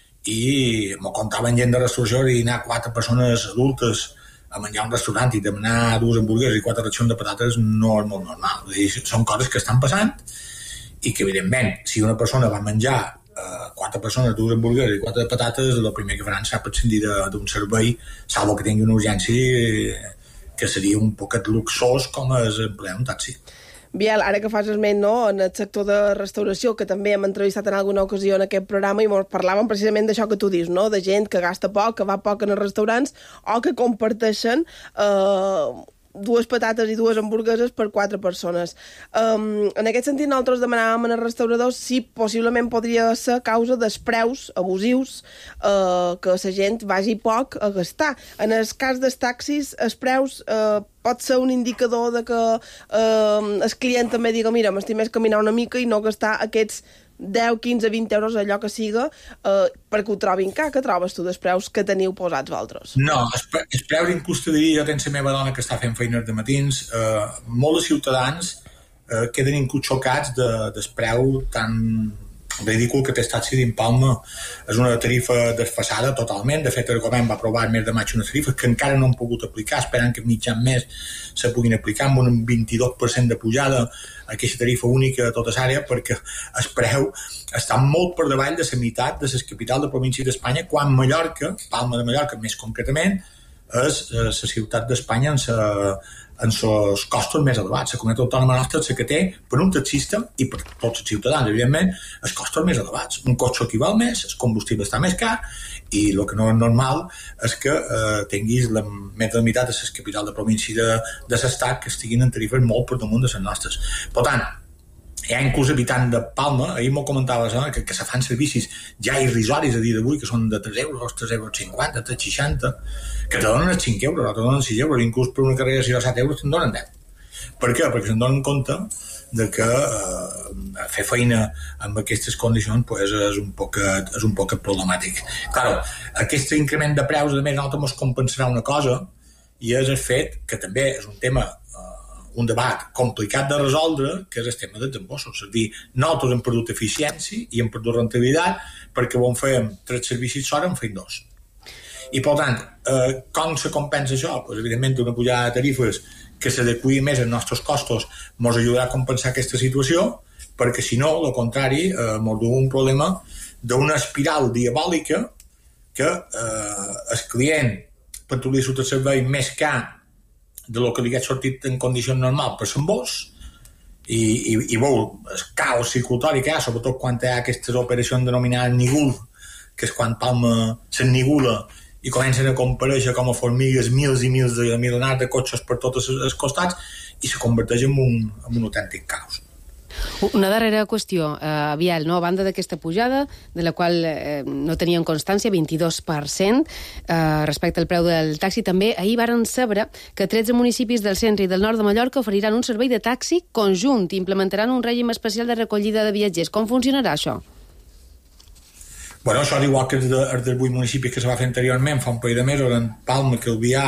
i m'ho contaven gent de restauració i anar 4 persones adultes a menjar a un restaurant i demanar 2 hamburgueses i 4 racions de patates no és molt normal. És dir, són coses que estan passant i que, evidentment, si una persona va menjar 4 persones, 2 hamburgueses i 4 de patates, el primer que faran serà prescindir d'un servei, salvo que tingui una urgència que seria un poquet luxós com és emplear un taxi. Biel, ara que fas esment, no?, en el sector de restauració, que també hem entrevistat en alguna ocasió en aquest programa i parlàvem precisament d'això que tu dius, no?, de gent que gasta poc, que va poc en els restaurants o que comparteixen 2 patates i 2 hamburgueses per 4 persones. En aquest sentit, nosaltres demanàvem als restauradors si possiblement podria ser causa dels preus abusius que la gent vagi poc a gastar. En el cas dels taxis, els preus pot ser un indicador de que el client també diga mira, m'estic més caminar una mica i no gastar aquests 10, 15, 20 euros, allò que siga, perquè ho trobin car. Què trobes tu dels preus que teniu posats vosaltres? No, els preus inclús te diria, jo tenc la meva dona que està fent feines de matins, molts ciutadans queden inclús xocats del preu tan ridícul que té el taxi d'Impalma. És una tarifa desfasada totalment. De fet, el govern va aprovar el mes de maig una tarifa que encara no han pogut aplicar, esperant que mitjan mes se puguin aplicar amb un 22% de pujada a aquesta tarifa única de tota l'àrea, perquè el preu està molt per davall de la meitat de les capitals de província d'Espanya, quan Mallorca, Palma de Mallorca més concretament, és la ciutat d'Espanya en els costos més elevats. La comunitat autònoma nostra és la que té, per un taxista i per tots els ciutadans, evidentment, els costos més elevats. Un cotxe aquí val més, el combustible està més car i el que no és normal és que tinguis més de la meitat de les capitals de província de l'estat que estiguin en tarifes molt per damunt de les nostres. Per tant, hi ha inclús habitants de Palma, ahir m'ho comentaves, que se fan servicis ja irrisoris a dia d'avui, que són de 3 euros, 3,50 euros, 3,60, que te donen els 5 euros, o te donen 6 euros, inclús per una carrera de 6 o 7 euros te'n donen 10. Per què? Perquè se'n donen compte de que fer feina amb aquestes condicions pues, és un poc problemàtic. Claro, aquest increment de preus, a més, nosaltres ens compensarà una cosa, i és el fet que també és un tema un debat complicat de resoldre, que és el tema dels embossos. És a dir, nosaltres hem perdut eficiència i hem perdut rentabilitat perquè on fèiem 3 servicis l'hora en fèiem 2. I, per tant, com se compensa això? Pues, evidentment, una pujada de tarifes que s'adequi més als nostres costos ens ajudarà a compensar aquesta situació, perquè, si no, al contrari, ens du un problema d'una espiral diabòlica que el client patrulles surt el servei més car de lo que li hagués sortit en condicions normals per l'embós, i veu el caos circulatori que hi ha, sobretot quan hi ha aquestes operacions denominades nigul, que és quan palma s'ennigula i comencen a comparèixer com a formigues mils i mils de milionars de cotxes per tots els costats i se converteix en un autèntic caos. Una darrera qüestió, Biel, no? A banda d'aquesta pujada, de la qual no teníem constància, 22%, respecte al preu del taxi, també ahir varen saber que 13 municipis del centre i del nord de Mallorca oferiran un servei de taxi conjunt i implementaran un règim especial de recollida de viatgers. Com funcionarà això? Bueno, això és igual que els dels 8 municipis que se va fer anteriorment, fa un parell de mesos, en Palma, Calvià,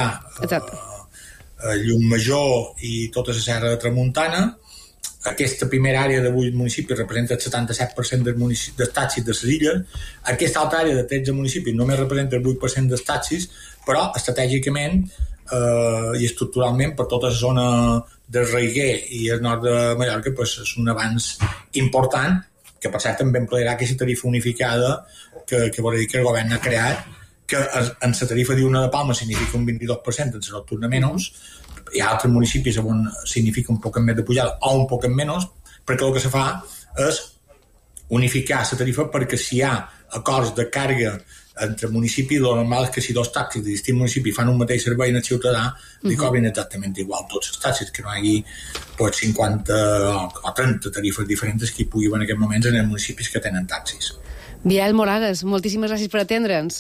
Llumajor i tota la Serra de Tramuntana. Aquesta primera àrea de 8 municipis representa el 77% dels taxis de les illes. Aquesta altra àrea de 13 municipis només representa el 8% dels taxis, però estratègicament i estructuralment per tota la zona del Reiguer i el nord de Mallorca pues, és un avanç important, que per cert també emplearà aquesta tarifa unificada que vol dir que el govern ha creat, que en la tarifa d'Una de Palma significa un 22%, en la nocturna menys. Hi ha altres municipis on significa un poc més de pujada o un poc menys, perquè el que se fa és unificar la tarifa perquè si hi ha acords de càrrega entre municipis, el normal és que si dos taxis de distints municipis fan un mateix servei al ciutadà, li cobrin exactament igual tots els taxis, que no hi hagi 50 o 30 tarifes diferents que hi pugui en aquests moments en els municipis que tenen taxis. Biel Moragues, moltíssimes gràcies per atendre'ns.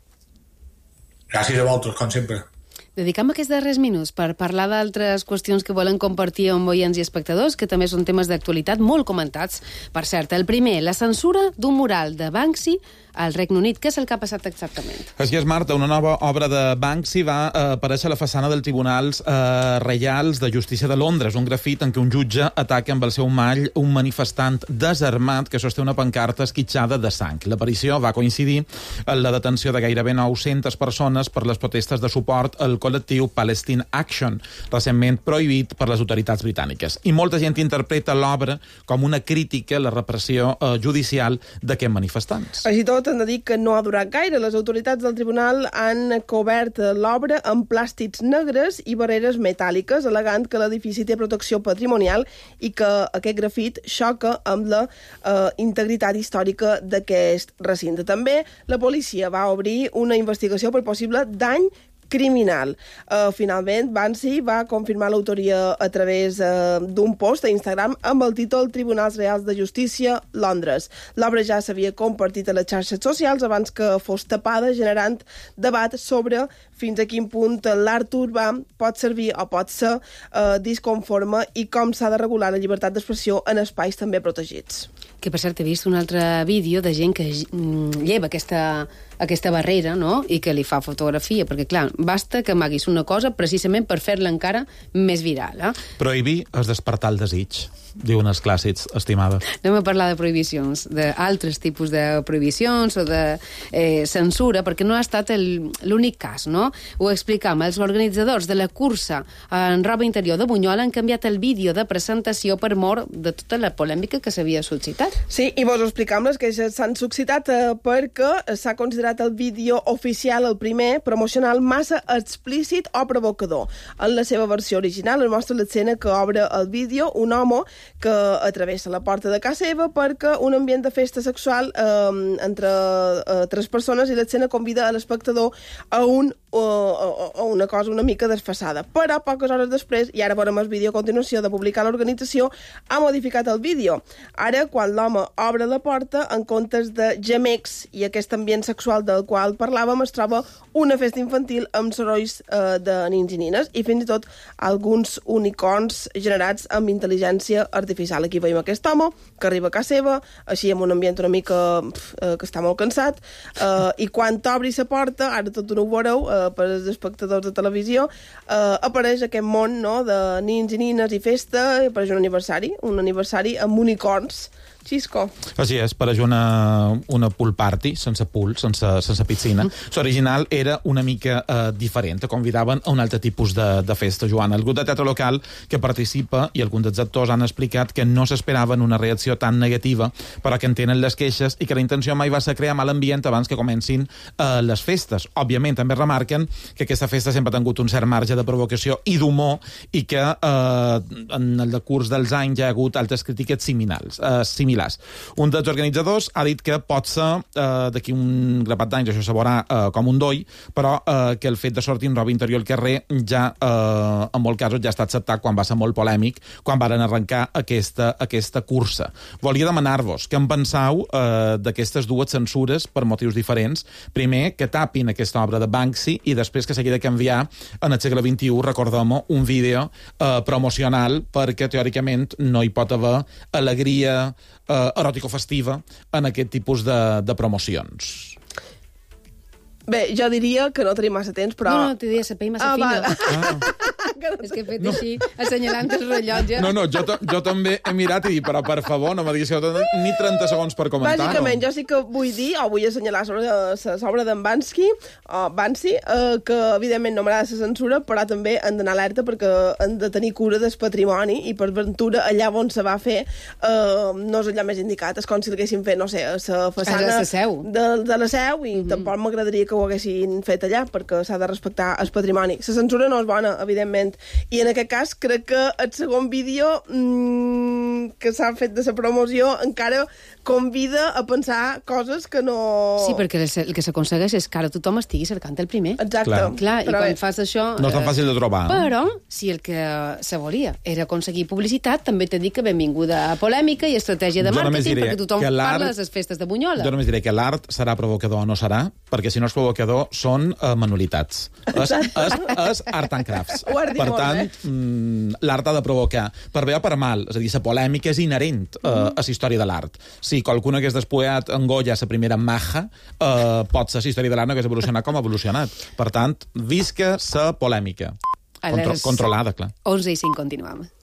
Gràcies a vosaltres, com sempre. Dedicam aquests darrers minuts per parlar d'altres qüestions que volen compartir amb oients i espectadors, que també són temes d'actualitat molt comentats. Per cert, el primer, la censura d'un mural de Banksy al Regne Unit. Què és el que ha passat exactament? Així és, Marta. Una nova obra de Banksy va aparèixer a la façana dels Tribunals Reials de Justícia de Londres, un grafit en què un jutge ataca amb el seu mall un manifestant desarmat que sosté una pancarta esquitxada de sang. L'aparició va coincidir amb la detenció de gairebé 900 persones per les protestes de suport al col·lectiu Palestine Action, recentment prohibit per les autoritats britàniques. I molta gent interpreta l'obra com una crítica a la repressió judicial d'aquests manifestants. Així tot, hem de dir que no ha durat gaire. Les autoritats del tribunal han cobert l'obra amb plàstics negres i barreres metàl·liques, al·legant que l'edifici té protecció patrimonial i que aquest grafit xoca amb la integritat històrica d'aquest recinte. També la policia va obrir una investigació per possible dany criminal. Finalment, Banksy va confirmar l'autoria a través d'un post a Instagram amb el títol Tribunals Reals de Justícia, Londres. L'obra ja s'havia compartit a les xarxes socials abans que fos tapada, generant debat sobre fins a quin punt l'art urbà pot servir o pot ser disconforme i com s'ha de regular la llibertat d'expressió en espais també protegits. Que, per cert, he vist un altre vídeo de gent que lleva aquesta barrera, no?, i que li fa fotografia, perquè, clar, basta que amaguis una cosa precisament per fer-la encara més viral. Prohibir és despertar el desig, diuen els clàssics, estimada. Anem a parlar de prohibicions, d'altres tipus de prohibicions o de censura, perquè no ha estat l'únic cas, no? Ho explicam. Els organitzadors de la cursa en roba interior de Bunyol han canviat el vídeo de presentació per mor de tota la polèmica que s'havia suscitat. Sí, i vos ho explicam, les queixes s'han suscitat perquè s'ha considerat el vídeo oficial, el primer, promocional, massa explícit o provocador. En la seva versió original es mostra l'escena que obre el vídeo un home que atravessa la porta de casa seva perquè un ambient de festa sexual entre tres persones, i l'escena convida a l'espectador a una cosa una mica desfasada. Però poques hores després, i ara veurem el vídeo a continuació de publicar l'organització, ha modificat el vídeo. Ara, quan l'home obre la porta, en comptes de gemecs i aquest ambient sexual del qual parlàvem, es troba una festa infantil amb sorolls de nins i nines i fins i tot alguns unicorns generats amb intel·ligència artificial. Aquí veiem aquest home que arriba a casa seva, així amb un ambient una mica que està molt cansat, i quan t'obri la porta, ara tot no ho veureu per als espectadors de televisió, apareix aquest món, no?, de nins i nines i festa, i apareix un aniversari amb unicorns Xisco. Així és, pareix una pool party, sense pool, sense piscina. L'original era una mica diferent, convidaven a un altre tipus de festa, Joana. El grup de teatre local que participa i alguns dels actors han explicat que no s'esperaven una reacció tan negativa, però que entenen les queixes i que la intenció mai va ser crear mal ambient abans que comencin les festes. Òbviament, també remarquen que aquesta festa sempre ha tingut un cert marge de provocació i d'humor i que en el decurs dels anys hi ha hagut altres crítiques similars. Un dels organitzadors ha dit que pot ser d'aquí un grapat d'anys això se veurà com un doi, però que el fet de sortir en roba interior al carrer ja, en molts casos, ja està acceptat quan va ser molt polèmic, quan varen arrencar aquesta cursa. Volia demanar-vos què en penseu d'aquestes dues censures per motius diferents. Primer, que tapin aquesta obra de Banksy i després que s'hagi de canviar en el segle XXI, recordem-ho, un vídeo promocional perquè teòricament no hi pot haver alegria eròtico-festiva en aquest tipus de promocions. Bé, jo diria que no tenim massa temps, però... No, t'ho diria, la pell massa fina. És que he fet així, assenyalant el rellotge. No, jo també he mirat i dit, però per favor, no me diguis ni 30 segons per comentar-ho. Bàsicament, jo sí que vull dir, o vull assenyalar sobre l'obra d'en Banksy, que evidentment no m'agrada la censura, però també han d'anar alerta perquè han de tenir cura del patrimoni i per ventura allà on se va fer no és allà més indicat, és com si l'haguessin fet, no sé, a la façana de la Seu i tampoc m'agradaria que ho haguessin fet allà perquè s'ha de respectar el patrimoni. La censura no és bona, evidentment, i en aquest cas crec que el segon vídeo que s'ha fet de la promoció encara convida a pensar coses que no... Sí, perquè el que s'aconsegueix és que ara tothom estigui cercant el primer. Exacte. Clar, i quan fas això... No és tan fàcil de trobar. Però, si el que se volia era aconseguir publicitat, també t'he dit que benvinguda polèmica i estratègia de màrqueting, perquè tothom parla de les festes de Bunyola. Jo només diré que l'art serà provocador o no serà, perquè si no és provocador són manualitats. És art and crafts. Per tant, l'art ha de provocar, per bé o per mal. És a dir, la polèmica és inherent a la història de l'art. Si qualcun hagués despullado en Goya la primera maja, pot ser la història de l'art no hagués evolucionat com ha evolucionat. Per tant, visca la polèmica. Controlada, clar. 11:05 continuem.